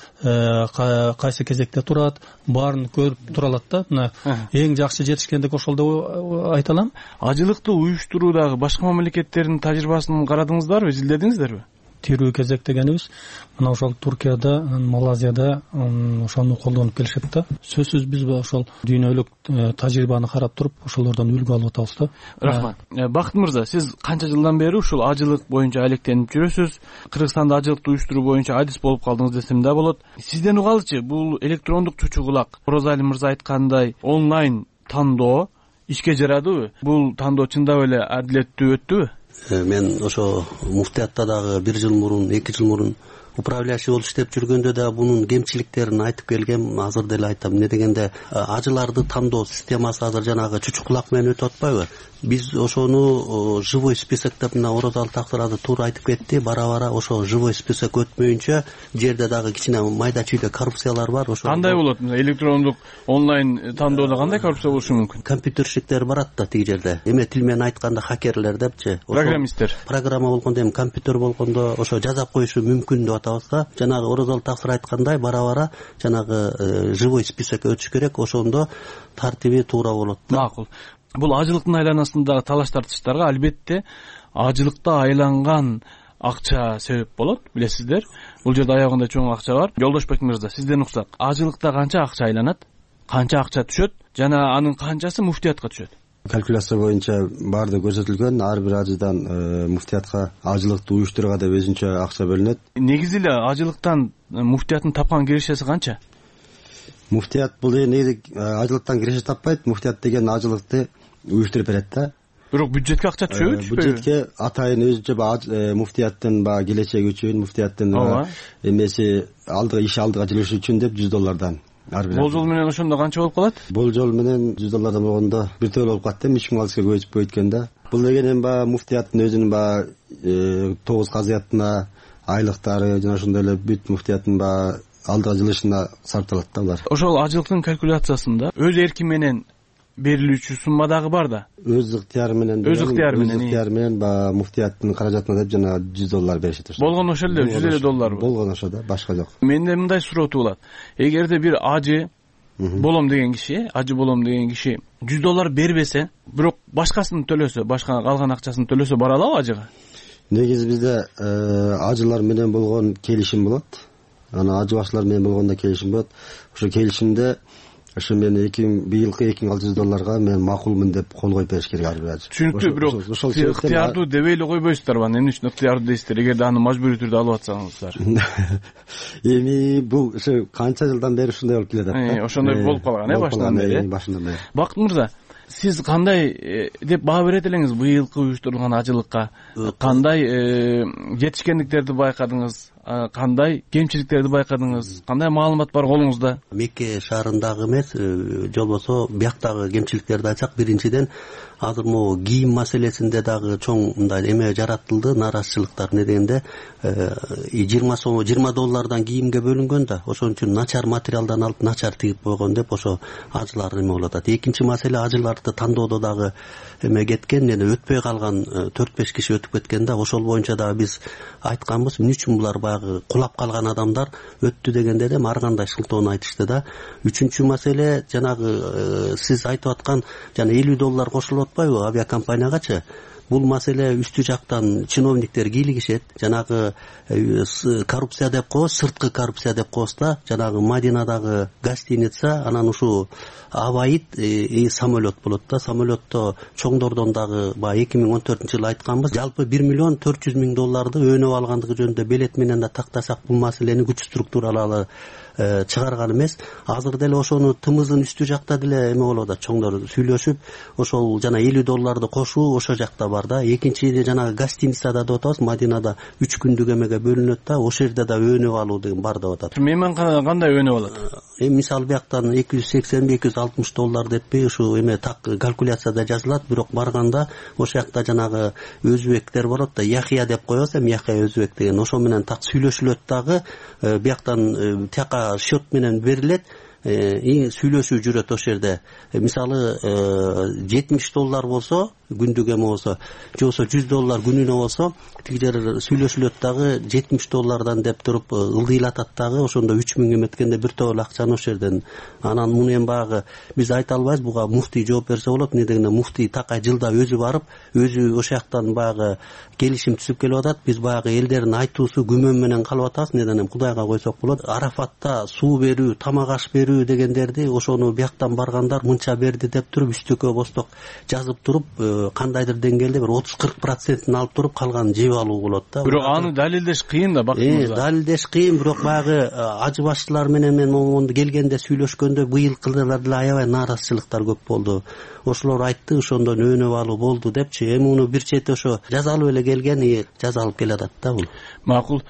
кайсы кезекте турат, баарын көрүп тура алат да. Мына эң жакшы жетишкендик ошол деп айта алам. Ажылыкты уюштуруудагы башка мамлекеттердин тажрыйбасын карадыңыздарбы, изилдедиңиздерби? Тирүү кезек дегенибиз мына ошол Туркияда, Малайзияда ошону колдонуп келишет да. Сөзсүз биз ошол дүйнөлүк тажрыйбаны карап туруп, ошолордон үлгү алып атабыз да. Рахмат. Бакыт мырза, сиз канча жылдан бери ушул ажылык боюнча алектенип жүрөсүз? Кыргызстанда ажылыкты уюштуруу боюнча адис болуп калдыңыз десем да болот. Сизден угалычы, бул электрондук чучу кулак, Оразали мырза айткандай онлайн тандоо ишке жарадыбы? Бул тандоо чындап эле адилеттүү өттүбү? Мен ошо муфтиятта дагы бир жыл мурун, эки жыл мурун управляющий болуп иштеп жүргөндө да бунун кемчиликтерин айтып келгем. Азыр деле айтам. Эмне дегенде ажыларды тандоо системасы азыр жанагы чучу кулак менен өтүп атпайбы? Биз ошону живой список деп мына Оразалы Таксырады туура айтып кетти. Бара-бара ошо живой список өтмөйүнчө жерде дагы кичине майда чүйдө коррупциялар бар. Ошо кандай болот? Электрондук онлайн тандоодо кандай коррупция болушу мүмкүн? Компьютерщиктер барат да тиги жерде. Эме тил менен айтканда хакерлер депчи. Программисттер. Программа болгондо эми компьютер болгондо ошо жазап коюшу мүмкүн деп атабыз да. Жанагы Оразалы Таксыр айткандай бара-бара жанагы живой списокко өтүш керек. Ошондо тартиби туура болот да. Макул. Бул ажылыктын айланасындагы талаш тартыштарга албетте ажылыкта айланган акча себеп болот, билесиздер. Бул жерде аягында чоң акча бар. Жолдошбек мырза, сизден уксак, ажылыкта канча акча айланат? Канча акча түшөт? Жана анын канчасы муфтиятка түшөт? Калькуляция боюнча баарды көрсөтүлгөн. Ар бир ажыдан муфтиятка ажылыкты уюштурууга да өзүнчө акча бөлүнөт. Негизи эле ажылыктан муфтияттын тапкан кирешеси канча? Муфтият бул негизи ажылыктан киреше таппайт. Муфтият деген ажылыкты уюштуруп берет да. Бирок бюджетке акча түшөбү, түшпөйбү? Бюджетке атайын өзүнчө муфтияттын баягы келечеги үчүн, муфтияттын эмеси алдыга иш алдыга жылышы үчүн деп жүз доллардан. Болжол менен ошондо канча болуп калат? Болжол менен жүз доллардан болгондо бир төлө болуп калат да, үч миң алыска көбөйтүп койгон да. Бул деген эми баягы муфтияттын өзүнүн баягы тогуз казыятына, айлыктары жана ошондой эле бүт муфтияттын баягы алдыга жылышына сарпталат да булар. Ошол ажылыктын калькуляциясында өз эрки менен берилүүчү сумма дагы бар да. Өз ыктыяры менен. Өз ыктыяры менен. Өз ыктыяры менен баягы муфтияттын каражатына деп жана жүз доллар беришет. Болгону ошол эле, жүз элүү долларбы? Болгону ошо да, башка жок. Менде мындай суроо туулат. Эгерде бир ажы болом деген киши, ажы болом деген киши жүз доллар бербесе, бирок башкасын төлөсө, башка калган акчасын төлөсө бара алабы ажыга? Негизи бизде ажылар менен болгон келишим болот. Ана ажы башчылар менен болгондо келишим болот. Ошо келишимде ошо мен эки миң быйылкы эки миң алты жүз долларга мен макулмун деп кол коюп бериш керек ар бир ажы. Түшүнүктүү, бирок ыктыярдуу дебей эле койбойсуздарбы? Эмне үчүн ыктыярдуу дейсиздер, эгерде аны мажбурий түрдө алып атсаңыздар? Эми бул ошо канча жылдан бери ушундай болуп келе атат да. Ошондой болуп калган э башынан бери. Башынан бери. Бакыт мырза, сиз кандай деп баа берет элеңиз быйылкы уюштурулган ажылыкка? Кандай жетишкендиктерди байкадыңыз? Кандай кемчиликтерди байкадыңыз? Кандай маалымат бар колуңузда? Мекке шаарындагы эмес, жолбосо бияктагы кемчиликтерди айтсак, биринчиден азыр могу кийим маселесинде дагы чоң мындай эме жаратылды, нааразычылыктар. Не дегенде жыйырма сом, жыйырма доллардан кийимге бөлүнгөн да, ошон үчүн начар материалдан алып начар тигип койгон деп ошо ажылар эме болуп атат. Экинчи маселе, ажыларды тандоодо дагы эме кеткен, эне өтпөй калган төрт беш киши өтүп кеткен да, ошол боюнча дагы биз айтканбыз, эмне үчүн булар баягы кулап калган адамдар өттү дегенде да ар кандай шылтоону айтышты да. Үчүнчү маселе, жанагы сиз айтып аткан жана элүү доллар кошулуп атпайбы авиакомпаниягачы? Бул маселе үстү жактан чиновниктер кийлигишет. Жанагы коррупция деп коебуз, сырткы коррупция деп коебуз да. Жанагы Мадинадагы гостиница, анан ушу Аваид самолет болот да. Самолетто чоңдордон дагы баягы эки миң он төртүнчү жылы айтканбыз. Жалпы бир миллион төрт жүз миң долларды өнөп алгандыгы жөнүндө белет менен да тактасак, бул маселени күч структуралары чыгарган эмес. Азыр деле ошону тымыздын үстү жакта деле эме болуп атат, чоңдор сүйлөшүп, ошол жана элүү долларды кошуу ошо жакта бар да. Экинчи жанагы гостиницада деп атабыз, Мадинада үч күндүк эмеге бөлүнөт да, ошол жерде да өнүп алуу деген бар деп атат. Мейман кандай өнүп алат? Эми мисалы бияктан эки жүз сексенби эки жүз алтымыш доллар деппи ушу эме так калькуляцияда жазылат, бирок барганда ошол жакта жанагы өзбектер болот да, Яхия деп коебуз, эми Яхия өзбек деген, ошо менен так сүйлөшүлөт дагы, бияктан тияка счет менен берилет, сүйлөшүү жүрөт ошол жерде. Мисалы жетимиш доллар болсо, күндүк эме болсо, же болсо жүз доллар күнүнө болсо, тиги жер сүйлөшүлөт дагы жетимиш доллардан деп туруп ылдыйлатат дагы, ошондо үч миң эметкенде бир топ акчаны ошол жерден. Анан муну эми багы биз айта албайбыз, буга муфтий жооп берсе болот. Эмне дегенде муфтий такай жылда өзү барып, өзү ошол жактан багы келишим түзүп келип атат. Биз багы элдердин айтуусу күмөн менен калып атабыз. Неден эми Кудайга койсок болот. Арафатта суу берүү, тамак аш берүү дегендерди ошону бияктан баргандар мынча берди деп туруп үстүккө босток жазып туруп, кандайдыр деңгээлде бир отуз кырк процентин алып туруп калганын жеп алуу болот да. Бирок аны далилдеш кыйын да, Бакыт мырза. Далилдеш кыйын, бирок баягы ажы башчылар менен мен могунду келгенде сүйлөшкөндө быйылкы жылдар деле аябай нааразычылыктар көп болду. Ошолор айтты, ошондон өнүп алуу болду депчи. Эми муну бир чети ошо жазалып эле келген, жазалып келатат да бул. Макул.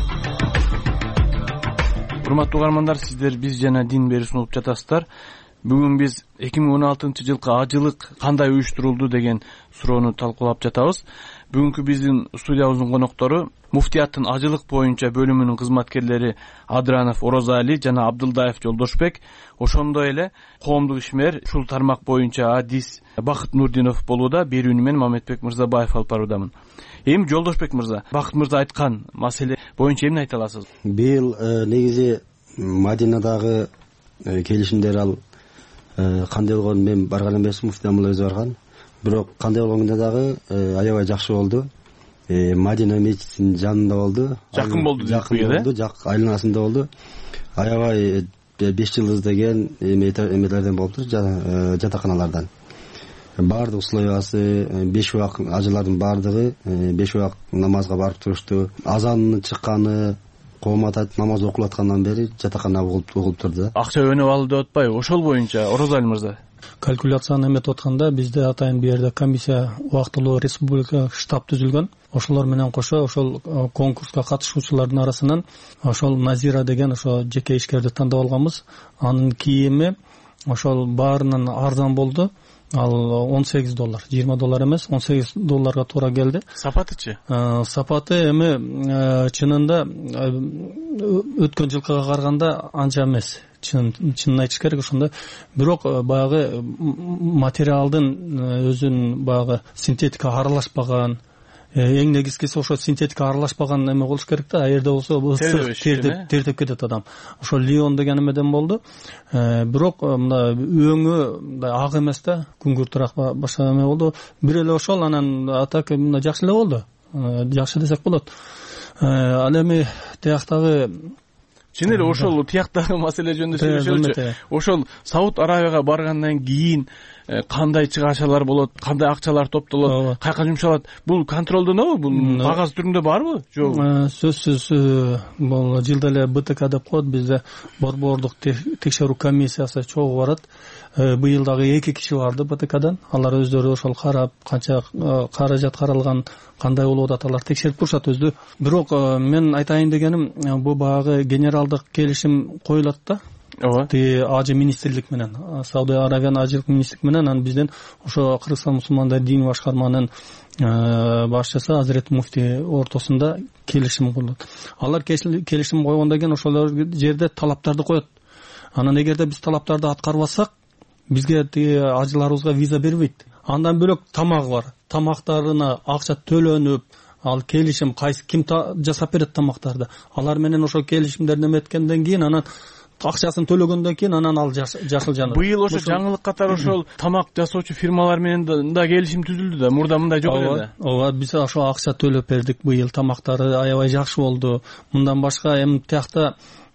Урматтуу угармандар, сиздер биз жана дин берүүсүн угуп жатасыздар. Бүгүн биз эки миң он алтынчы жылкы ажылык кандай уюштурулду деген суроону талкуулап жатабыз. Бүгүнкү биздин студиябыздын коноктору муфтияттын ажылык боюнча бөлүмүнүн кызматкерлери Адранов Орозали жана Абдылдаев Жолдошбек, ошондой эле коомдук ишмер ушул тармак боюнча адис Бакыт Нурдинов болууда. Берүүнү мен Мамедбек Мырзабаев алып баруудамын. Эми Жолдошбек мырза, Бакыт мырза айткан маселе боюнча эмне айта аласыз? Быйыл негизи Мадинадагы келишимдер ал кандай болгонун мен барган эмесмин, муфтий амал өзү барган. Бирок кандай болгондо дагы аябай жакшы болду. Мадина мечитинин жанында болду. Жакын болду дейт бу жерде. Жак айланасында болду. Аябай беш жылдыз деген эмелерден болуптур, жатаканалардан. Баардык условиясы, беш убак ажылардын баардыгы беш убак намазга барып турушту. Азанын чыкканы, коом атат, намаз окулуп аткандан бери жатакана угулуп турду. Акча өнүп алуу деп атпайбы? Ошол боюнча Орозали мырза. Калькуляцияны эметип атканда бизде атайын бу жерде комиссия убактылуу республика штаб түзүлгөн. Ошолор менен кошо ошол конкурска катышуучулардын арасынан ошол Назира деген ошо жеке ишкерди тандап алганбыз. Анын кийими ошол баарынан арзан болду. Ал он сегиз доллар, жыйырма доллар эмес, он сегиз долларга туура келди. Сапатычы? Сапаты эми чынында өткөн жылкыга караганда анча эмес. Чынын айтыш керек ошондо. Бирок баягы материалдын өзүнүн баягы синтетика аралашпаган, эң негизгиси ошо синтетика аралашпаган эме болуш керек да. Аерде болсо ысык тертеп кетет адам. Ошо Лион деген эмеден болду. Бирок мына өңү ак эмес да, күңгүртүрөөк башка эме болду. Бир эле ошол, анан атак мына жакшы эле болду. Жакшы десек болот. Ал эми тияктагы чын эле ошол тияктагы маселе жөнүндө сүйлөшөлүчү. Ошол Сауд Арабияга баргандан кийин кандай чыгашалар болот, кандай акчалар топтолот, кайка жумшалат? Бул контролдонобу? Бул кагаз түрүндө барбы? Жок. Сөзсүз бул жылда эле Б Т К деп коет, бизде борбордук текшерүү комиссиясы чогуу барат. Быйыл дагы эки киши барды Б Т Кдан. Алар өздөрү ошол карап, канча каражат каралган, кандай болуп атат, алар текшерип турушат өзү. Бирок мен айтайын дегеним, бул баягы генералдык келишим коюлат да. Ооба. Ти ажы министрлик менен, Сауд Арабиянын ажылык министрлик менен, анан бизден ошо Кыргызстан мусулмандар дин башкарманын башчысы Азирет муфтий ортосунда келишим кылат. Алар келишим койгондон кийин ошол жерде талаптарды коет. Анан эгерде биз талаптарды аткарбасак, бизге тиги ажыларыбызга виза бербейт. Андан бөлөк тамак бар. Тамактарына акча төлөнүп, ал келишим кайсы ким жасап берет тамактарды. Алар менен ошо келишимдерди эметкенден кийин, анан акчасын төлөгөндөн кийин анан ал жашыл жанып. Быйыл ошо жаңылык катары ошол тамак жасоочу фирмалар менен да келишим түзүлдү да. Мурда мындай жок эле да. Ооба, биз ошо акча төлөп бердик. Быйыл тамактары аябай жакшы болду. Мындан башка эми тиякта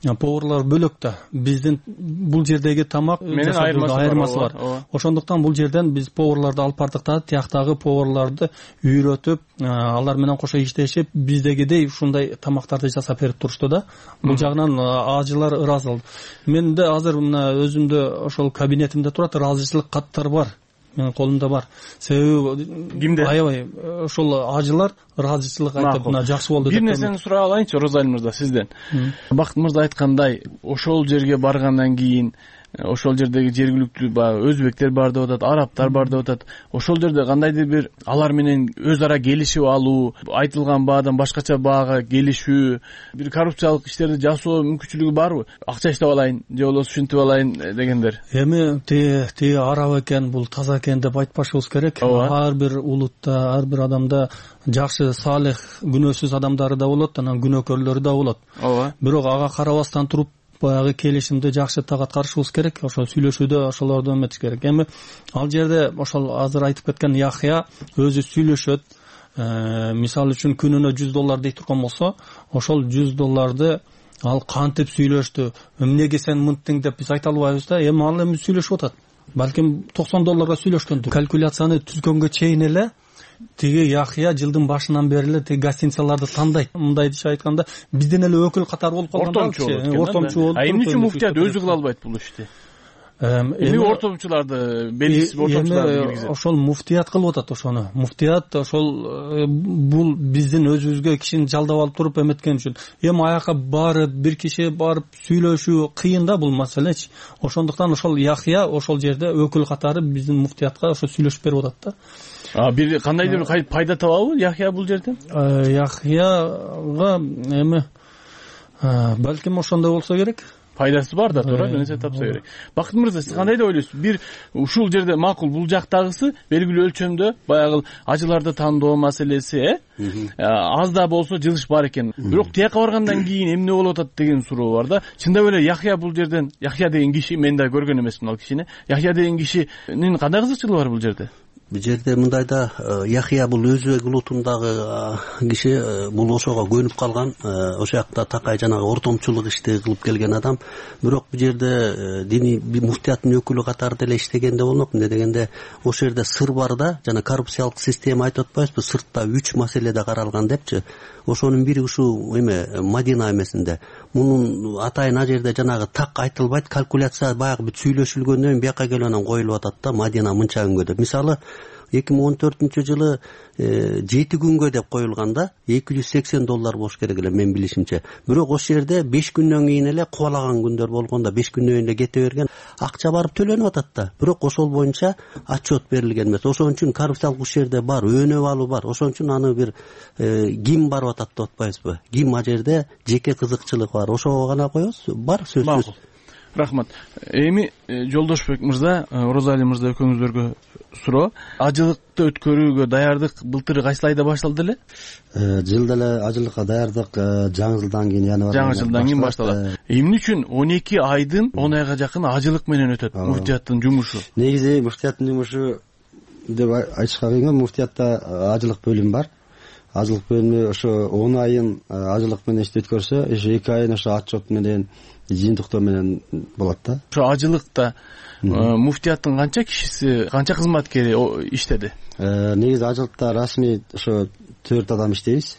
поварлар бөлөк да. Биздин бул жердеги тамак менен айырмасы бар. Ошондуктан бул жерден биз поварларды алып бардык да, тияктагы поварларды үйрөтүп, алар менен кошо иштешип, биздегидей ушундай тамактарды жасап берип турушту да. Бул жагынан ажылар ыраазы болду. Менде азыр мына өзүмдө ошол кабинетимде турат, ыраазычылык каттар бар. Менин колумда бар. Себеби кимде? Аябай ошол ажылар ыраазычылык айтып, мына жакшы болду деп. Бир нерсени сурап алайынчы, Розалим мырза, сизден. Бакыт мырза айткандай, ошол жерге баргандан кийин ошол жердеги жергиликтүү баягы өзбектер бар деп атат, арабтар бар деп атат. Ошол жерде кандайдыр бир алар менен өз ара келишип алуу, айтылган баадан башкача баага келишүү, бир коррупциялык иштерди жасоо мүмкүнчүлүгү барбы? Акча иштеп алайын же болбосо ушинтип алайын дегендер. Эми тиги араб экен, бул таза экен деп айтпашыбыз керек. Ар бир улутта, ар бир адамда жакшы, салих, күнөөсүз адамдары да болот, анан күнөөкөрлөрү да болот. Бирок ага карабастан туруп баягы келишимди жакшы так аткарышыбыз керек, ошол сүйлөшүүдө ошолорду эметиш керек. Эми ал жерде ошол азыр айтып кеткен Яхья өзү сүйлөшөт. Мисалы үчүн күнүнө жүз доллар дей турган болсо, ошол жүз долларды ал кантип сүйлөштү, эмнеге сен мынттың деп биз айта албайбыз да. Эми ал эми сүйлөшүп атат. Балким токсон долларга сүйлөшкөндүр. Калькуляцияны түзгөнгө чейин эле тиги Яхья жылдын башынан бери эле тиги гостиницаларды тандайт. Мындайча айтканда, бизден эле өкүл катары болуп калган. Ортомчу болуп. А эмне үчүн муфтият өзү кыла албайт бул ишти? Эми ортомчуларды, белгисиз ортомчуларды киргизет. Ошол муфтият кылып атат ошону. Муфтият ошол бул биздин өзүбүзгө кишини жалдап алып туруп эметкен үчүн. Эми аяка барып, бир киши барып сүйлөшүү кыйын да бул маселечи. Ошондуктан ошол Яхья ошол жерде өкүл катары биздин муфтиятка ошо сүйлөшүп берип атат да. А бир кандайдыр бир пайда табабы Яхья бул жерден? Яхьяга эми балким ошондой болсо керек. Пайдасы бар да, туура, нерсе тапса керек. Бакыт мырза, сиз кандай деп ойлойсуз? Бир ушул жерде макул, бул жактагысы белгилүү өлчөмдө баягы ажыларды тандоо маселеси, э? Аз да болсо жылыш бар экен. Бирок тияка баргандан кийин эмне болуп атат деген суроо бар да. Чындап эле Яхья бул жерден, Яхья деген киши, мен да көргөн эмесмин ал кишини. Яхья деген кишинин кандай кызыкчылыгы бар бул жерде? Бул жерде мындайда Яхья бул өзбек улутундагы киши, бул ошого көнүп калган, ошол жакта такай жанагы ортомчулук ишти кылып келген адам. Бирок бул жерде диний муфтияттын өкүлү катары деле иштегенде болмок. Эмне дегенде ошол жерде сыр бар да, жана коррупциялык система айтып атпайбызбы, сыртта үч маселеде каралган депчи. Ошонун бири ушул эме Мадина эмесинде. Мунун атайын ал жерде жанагы так айтылбайт, калькуляция баягы бүт сүйлөшүлгөндөн кийин бияка келип анан коюлуп атат да, Мадина мынча күнгө деп. Мисалы эки миң он төртүнчү жылы жети күнгө деп коюлганда эки жүз сексен доллар болуш керек эле мен билишимче. Бирок ошол жерде беш күндөн кийин эле кубалаган күндөр болгондо беш күндөн кийин эле кете берген. Акча барып төлөнүп атат да. Бирок ошол боюнча отчет берилген эмес. Ошон үчүн коррупциялык иш жерде бар, өнөп алуу бар. Ошон үчүн аны бир ким барып атат деп атпайбызбы? Ким ал жерде жеке кызыкчылык бар. Ошого гана коебуз. Бар сөзсүз. Рахмат. Эми Жолдошбек мырза, Розалим мырза экөөңүздөргө суроо. Ажылыкты өткөрүүгө даярдык былтыр кайсы айда башталды эле? Жылда эле ажылыкка даярдык жаңы жылдан кийин январда. Жаңы жылдан кийин башталат. Эмне үчүн он эки айдын он айга жакын ажылык менен өтөт муфтияттын жумушу? Негизи муфтияттын жумушу деп айтышка кыйын. Муфтиятта ажылык бөлүм бар. Ажылык бөлүмү ошо он айын ажылык менен иштеп өткөрсө, эки айын ошо отчет менен, жыйынтыктоо менен болот да. Ошо ажылыкта муфтияттын канча кишиси, канча кызматкери иштеди? Негизи ажылыкта расмий ошо төрт адам иштейбиз.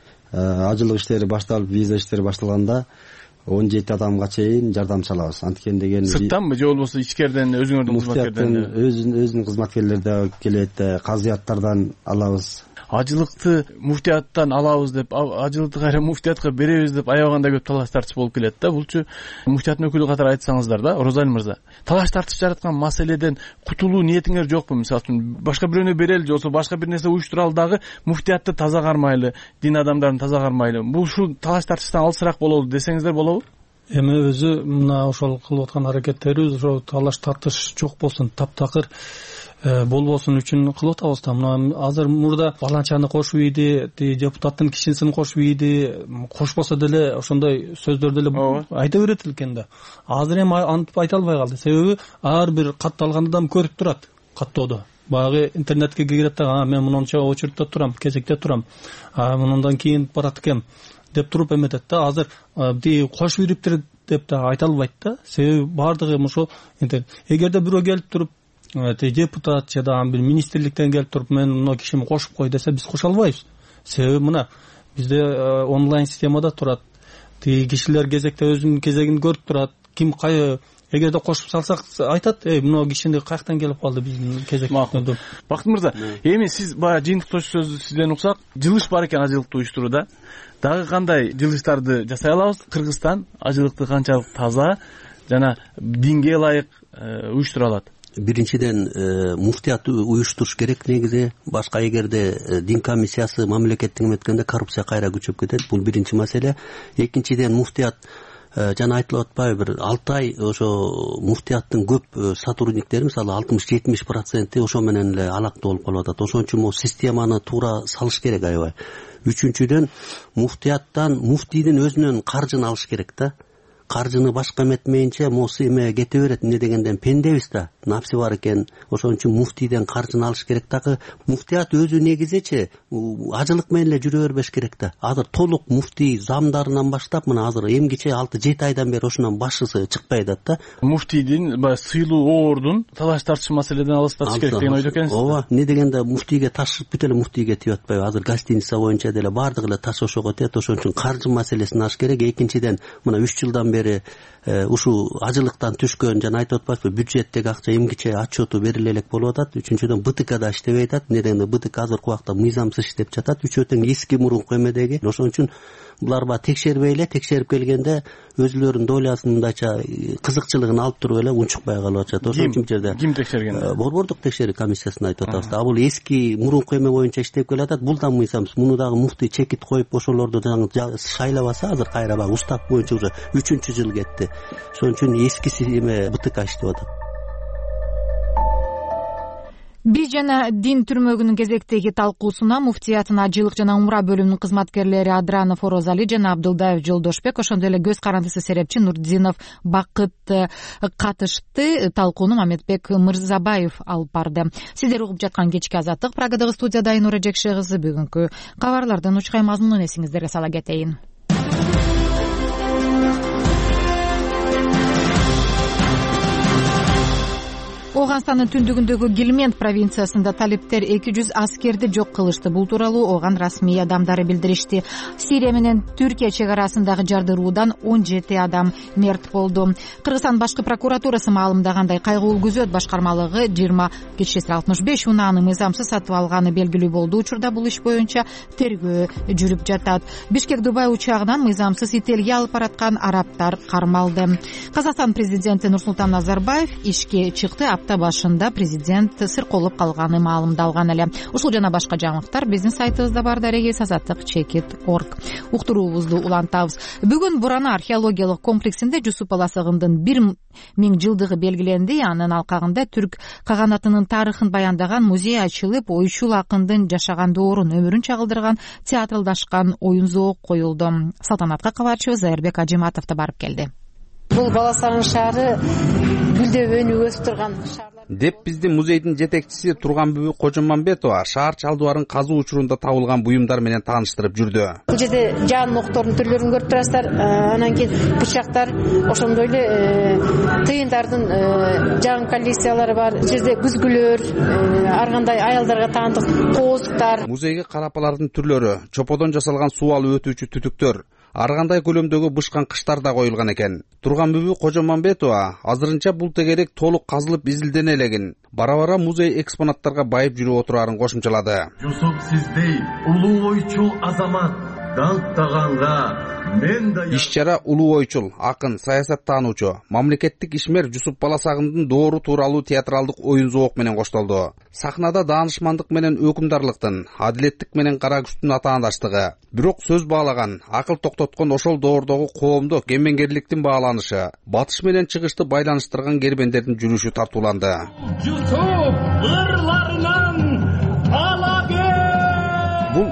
Ажылык иштери башталып, виза иштери башталганда он жети адамга чейин жардамчы алабыз. Анткени деген сырттанбы же болбосо ичкериден өзүңөрдүн кызматкерлерден? Өзүнүн кызматкерлери да келет, казыяттардан алабыз. Ажылыкты муфтияттан алабыз деп, ажылыкты кайра муфтиятка беребиз деп аябаганда көп талаш тартыш болуп келет да. Булчу муфтияттын өкүлү катары айтсаңыздар да, Розалим мырза. Талаш тартыш жараткан маселеден кутулуу ниетиңер жокпу? Мисалы үчүн башка бирөөнө берели же болбосо башка бир нерсе уюштуралы дагы муфтиятты таза кармайлы, дин адамдарын таза кармайлы. Бул ушул талаш тартыштан алысыраак бололу десеңиздер болобу? Эми өзү мына ошол кылып аткан аракеттерибиз ошо талаш тартыш жок болсун, таптакыр болбосун үчүн кылып атабыз да. Мына азыр мурда баланчаны кошуп ийди, депутаттын кишисин кошуп ийди, кошпосо деле ошондой сөздөр деле айта берет экен да. Азыр эми антип айта албай калды. Себеби ар бир катты алган адам көрүп турат каттоодо. Баягы интернетке кирет да, мен мынча очередте турам, кезекте турам. А мындан кийин барат экем деп туруп эметет да. Азыр тиги кош үйрүптөр деп да айта албайт да. Себеби баардыгы ошо эгерде бирөө келип туруп депутат же да бир министрликтен келип туруп мен мына кишими кошуп кой десе биз кошо албайбыз. Себеби мына бизде онлайн системада турат. Тиги кишилер кезекте өзүнүн кезегин көрүп турат. Ким кай эгерде кошуп салсак айтат, эй мына кишини каяктан келип калды биздин кезек. Бакыт мырза, эми сиз баягы жыйынтыктоочу сөздү сизден уксак, жылыш бар экен ажылыкты уюштурууда. Дагы кандай жылыштарды жасай алабыз? Кыргызстан ажылыкты канчалык таза жана динге ылайык уюштура алат? Биринчиден муфтият уюштуруш керек негизи. Башка эгерде дин комиссиясы мамлекеттик эметкенде коррупция кайра күчөп кетет. Бул биринчи маселе. Экинчиден муфтият жана айтылып атпайбы, бир алты ай ошо муфтияттын көп сотрудниктери, мисалы алтымыш жетимиш проценти ошо менен эле алакта болуп калып атат. Ошон үчүн могу системаны туура салыш керек аябай. Үчүнчүдөн муфтияттан муфтийдин өзүнөн каржын алыш керек да. Каржыны башка эметмейинче моусу эме кете берет. Эмне дегенде пендебиз да, напси бар экен. Ошон үчүн муфтийден каржын алыш керек. Дагы муфтият өзү негизичи ажылык менен эле жүрө бербеш керек да. Азыр толук муфтий замдарынан баштап мына азыр эмгиче алты жети айдан бери ошонун башчысы чыкпай атат да. Муфтийдин баягы сыйлуу оордун талаш тартыш маселеден алыстатыш керек деген ойдо экенсиз. Ооба, эмне дегенде муфтийге таш бүт эле муфтийге тип атпайбы. Азыр гостиница боюнча деле бардыгы эле таш ошого тиет. Ошон үчүн каржы маселесин аш керек. Экинчиден мына үч жылдан бери ушул ажылыктан түшкөн жана айтып атпайсызбы, бюджеттеги акча эмгиче отчету бериле элек болуп атат. Үчүнчүдөн БТК да иштебей атат. Эмне дегенде БТК азыркы убакта мыйзамсыз иштеп жатат. Үчөө тең эски мурунку эмедеги. Ошон үчүн булар ба текшербей эле, текшерип келгенде өзүлөрүнүн долясын мындайча кызыкчылыгын алып туруп эле унчукпай калып атышат. Ошон үчүн жерде ким текшерген? Борбордук текшерүү комиссиясын айтып атабыз. А бул эски мурунку эме боюнча иштеп келатат. Бул да мыйзамсыз. Муну дагы муфтий чекит коюп ошолорду шайлабаса, азыр кайра баягы устав боюнча уже үчүнчү жыл кетти. Ошон үчүн эскиси эме БТК иштеп атат. Биз жана дин түрмөгүнүн кезектеги талкуусуна муфтияттын ажылык жана умра бөлүмүнүн кызматкерлери Адранов Орозали жана Абдылдаев Жолдошбек, ошондой эле көз карандысы серепчи Нурдинов Бакыт катышты. Талкууну Мамедбек Мырзабаев алып барды. Сиздер угуп жаткан кечки азаттык. Прагадагы студияда Айнура Жекше кызы. Бүгүнкү кабарлардын учкай мазмунун эсиңиздерге сала кетейин. Оганстандын түндүгүндөгү Гилмент провинциясында талиптер эки жүз аскерди жок кылышты. Бул тууралуу Оган расмий адамдары билдиришти. Сирия менен Түркия чек арасындагы жардыруудан он жети адам мерт болду. Кыргызстан башкы прокуратурасы маалымдагандай, кайгылуу күзөт башкармалыгы жыйырма кечеси алтымыш беш унааны мыйзамсыз сатып алганы белгилүү болду. Учурда бул иш боюнча тергөө жүрүп жатат. Бишкек Дубай учагынан мыйзамсыз ителге алып бараткан арабтар кармалды. Казакстан президенти Нурсултан Назарбаев ишке чыкты. Апта башында президент сырколуп калганы маалымдалган эле. Ушул жана башка жаңылыктар биздин сайтыбызда бар. Дарегиз азаттык чекит точка орг. Уктуруубузду улантабыз. Бүгүн Бурана археологиялык комплексинде Жусуп Баласагындын бир миң жылдыгы белгиленди. Анын алкагында түрк каганатынын тарыхын баяндаган музей ачылып, ойчул акындын жашаган доорун, өмүрүн чагылдырган театралдашкан оюн зоок коюлду. Салтанатка кабарчыбыз Айырбек Ажиматов да барып келди. Бул Баласагын шаары гүлдөп өнүп өсүп турган шаарлар деп бизди музейдин жетекчиси Турганбүбү Кожомамбетова шаар чалдубарын казуу учурунда табылган буюмдар менен тааныштырып жүрдү. Бул жерде жан октордун түрлөрүн көрүп турасыздар. Анан кийин бычактар, ошондой эле тыйындардын жан коллекциялары бар. Бул жерде күзгүлөр, ар кандай аялдарга таандык кооздуктар. Музейге карапалардын түрлөрү, чоподон жасалган суу алып өтүүчү түтүктөр, ар кандай көлөмдөгү бышкан кыштар да коюлган экен. Турганбүбү Кожомамбетова азырынча бул тегерек толук казылып изилдене элегин, бара-бара музей экспонаттарга байып жүрүп отураарын кошумчалады. Жусуп сиздей улуу ойчул азамат даңктаганга мен да иш-чара улуу ойчул, акын, саясаттануучу, мамлекеттик ишмер Жусуп Баласагындын доору тууралуу театралдык оюн зоок менен коштолду. Сахнада даанышмандык менен өкүмдарлыктын, адилеттик менен кара күчтүн атаандаштыгы, бирок сөз баалаган, акыл токтоткон ошол доордогу коомдук кемеңгерликтин бааланышы, батыш менен чыгышты байланыштырган кербендердин жүрүшү тартууланды. Жусуп ырларынан ала Бул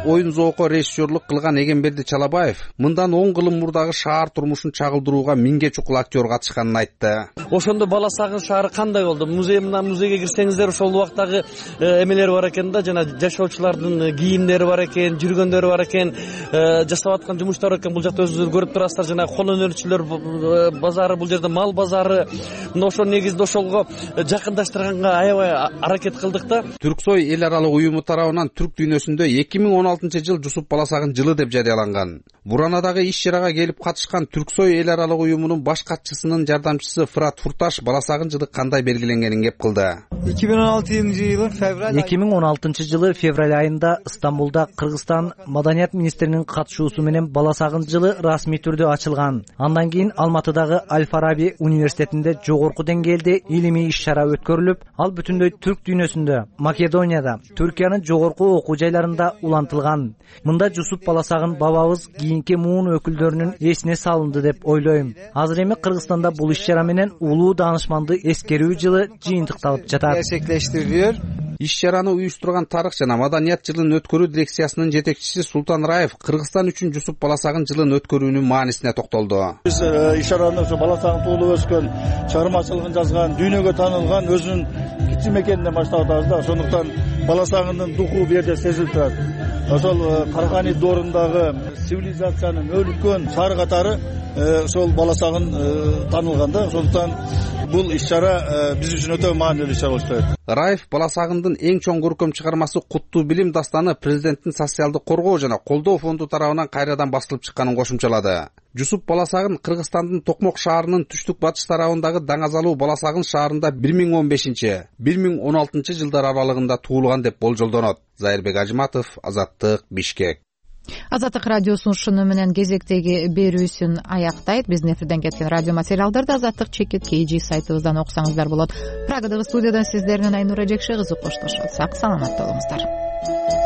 оюн зоокко режиссерлук кылган Эгемберди Чалабаев мындан он кылым мурдагы шаар турмушун чагылдырууга миңге чукул актер катышканын айтты. Ошондо Бала Сагын шаары кандай болду? Музей менен музейге кирсеңиздер ошол убактагы эмелер бар экен да, жана жашоочулардын кийимдери бар экен, жүргөндөрү бар экен, жасап аткан жумуштар экен. Бул жакта өзүңүздөр көрүп турасыздар, жана кол өнөрчүлөр базары, бул жерде мал базары. Мына ошол негизде ошолго жакындаштырганга аябай аракет кылдык да. Түрксой эл аралык уюму тарабынан түрк дүйнөсүндө эки миң он алтынчы жыл Жусуп Баласагын жылы деп жарыяланган. Буранадагы иш-чарага келип катышкан Түрксой эл аралык уюмунун баш катчысынын жардамчысы Фырат Фурташ Баласагын жылы кандай белгиленгенин кеп кылды. эки миң он алтынчы жылы февраль эки миң он алтынчы жылы февраль айында Стамбулда Кыргызстан маданият министринин катышуусу менен Баласагын жылы расмий түрдө ачылган. Андан кийин Алматыдагы Аль-Фараби университетинде жогорку деңгээлде илимий иш-чара өткөрүлүп, ал бүтүндөй түрк дүйнөсүндө, Македонияда, Түркиянын жогорку окуу жайларында улантылган. Мында Жусуп Баласагын бабабыз кийинки муун өкүлдөрүнүн эсине салынды деп ойлойм. Азыр эми Кыргызстанда бул иш-чара менен улуу даанышманды эскерүү жылы жыйынтыкталып жатат. Gerçekleştiriliyor. Иш-чараны уюштурган тарых жана маданият жылын өткөрүү дирекциясынын жетекчиси Султан Раев Кыргызстан үчүн Жусуп Баласагын жылын өткөрүүнүн маанисине токтолду. Биз иш-чараны ошо Баласагын туулуп өскөн, чыгармачылыгын жазган, дүйнөгө таанылган өзүнүн кичи мекенинен баштап атабыз да. Ошондуктан Баласагындын духу бу жерде сезилип турат. Ошол Каргани доорундагы цивилизациянын өлүткөн шаар катары ошол Баласагын таанылган да. Ошондуктан бул иш-чара биз үчүн өтө маанилүү иш-чара болуп турат. Раев Баласагындын эң чоң көркөм чыгармасы Куттуу билим дастаны президенттин социалдык коргоо жана колдоо фонду тарабынан кайрадан басылып чыкканын кошумчалады. Жусуп Баласагын Кыргызстандын Токмок шаарынын түштүк батыш тарабындагы Даңазалуу Баласагын шаарында бир миң он бешинчи — бир миң он алтынчы жылдар аралыгында туулган деп болжолдонот. Зайырбек Ажыматов, Азаттык, Бишкек. Азаттык радиосу ушуну менен кезектеги берүүсүн аяктайт. Биздин эфирден кеткен радио материалдарды Азаттык чекит кей жи сайтыбыздан окусаңыздар болот. Прагадагы студиядан сиздер менен Айнура Жекше кызы коштошот. Сак саламатта болуңуздар.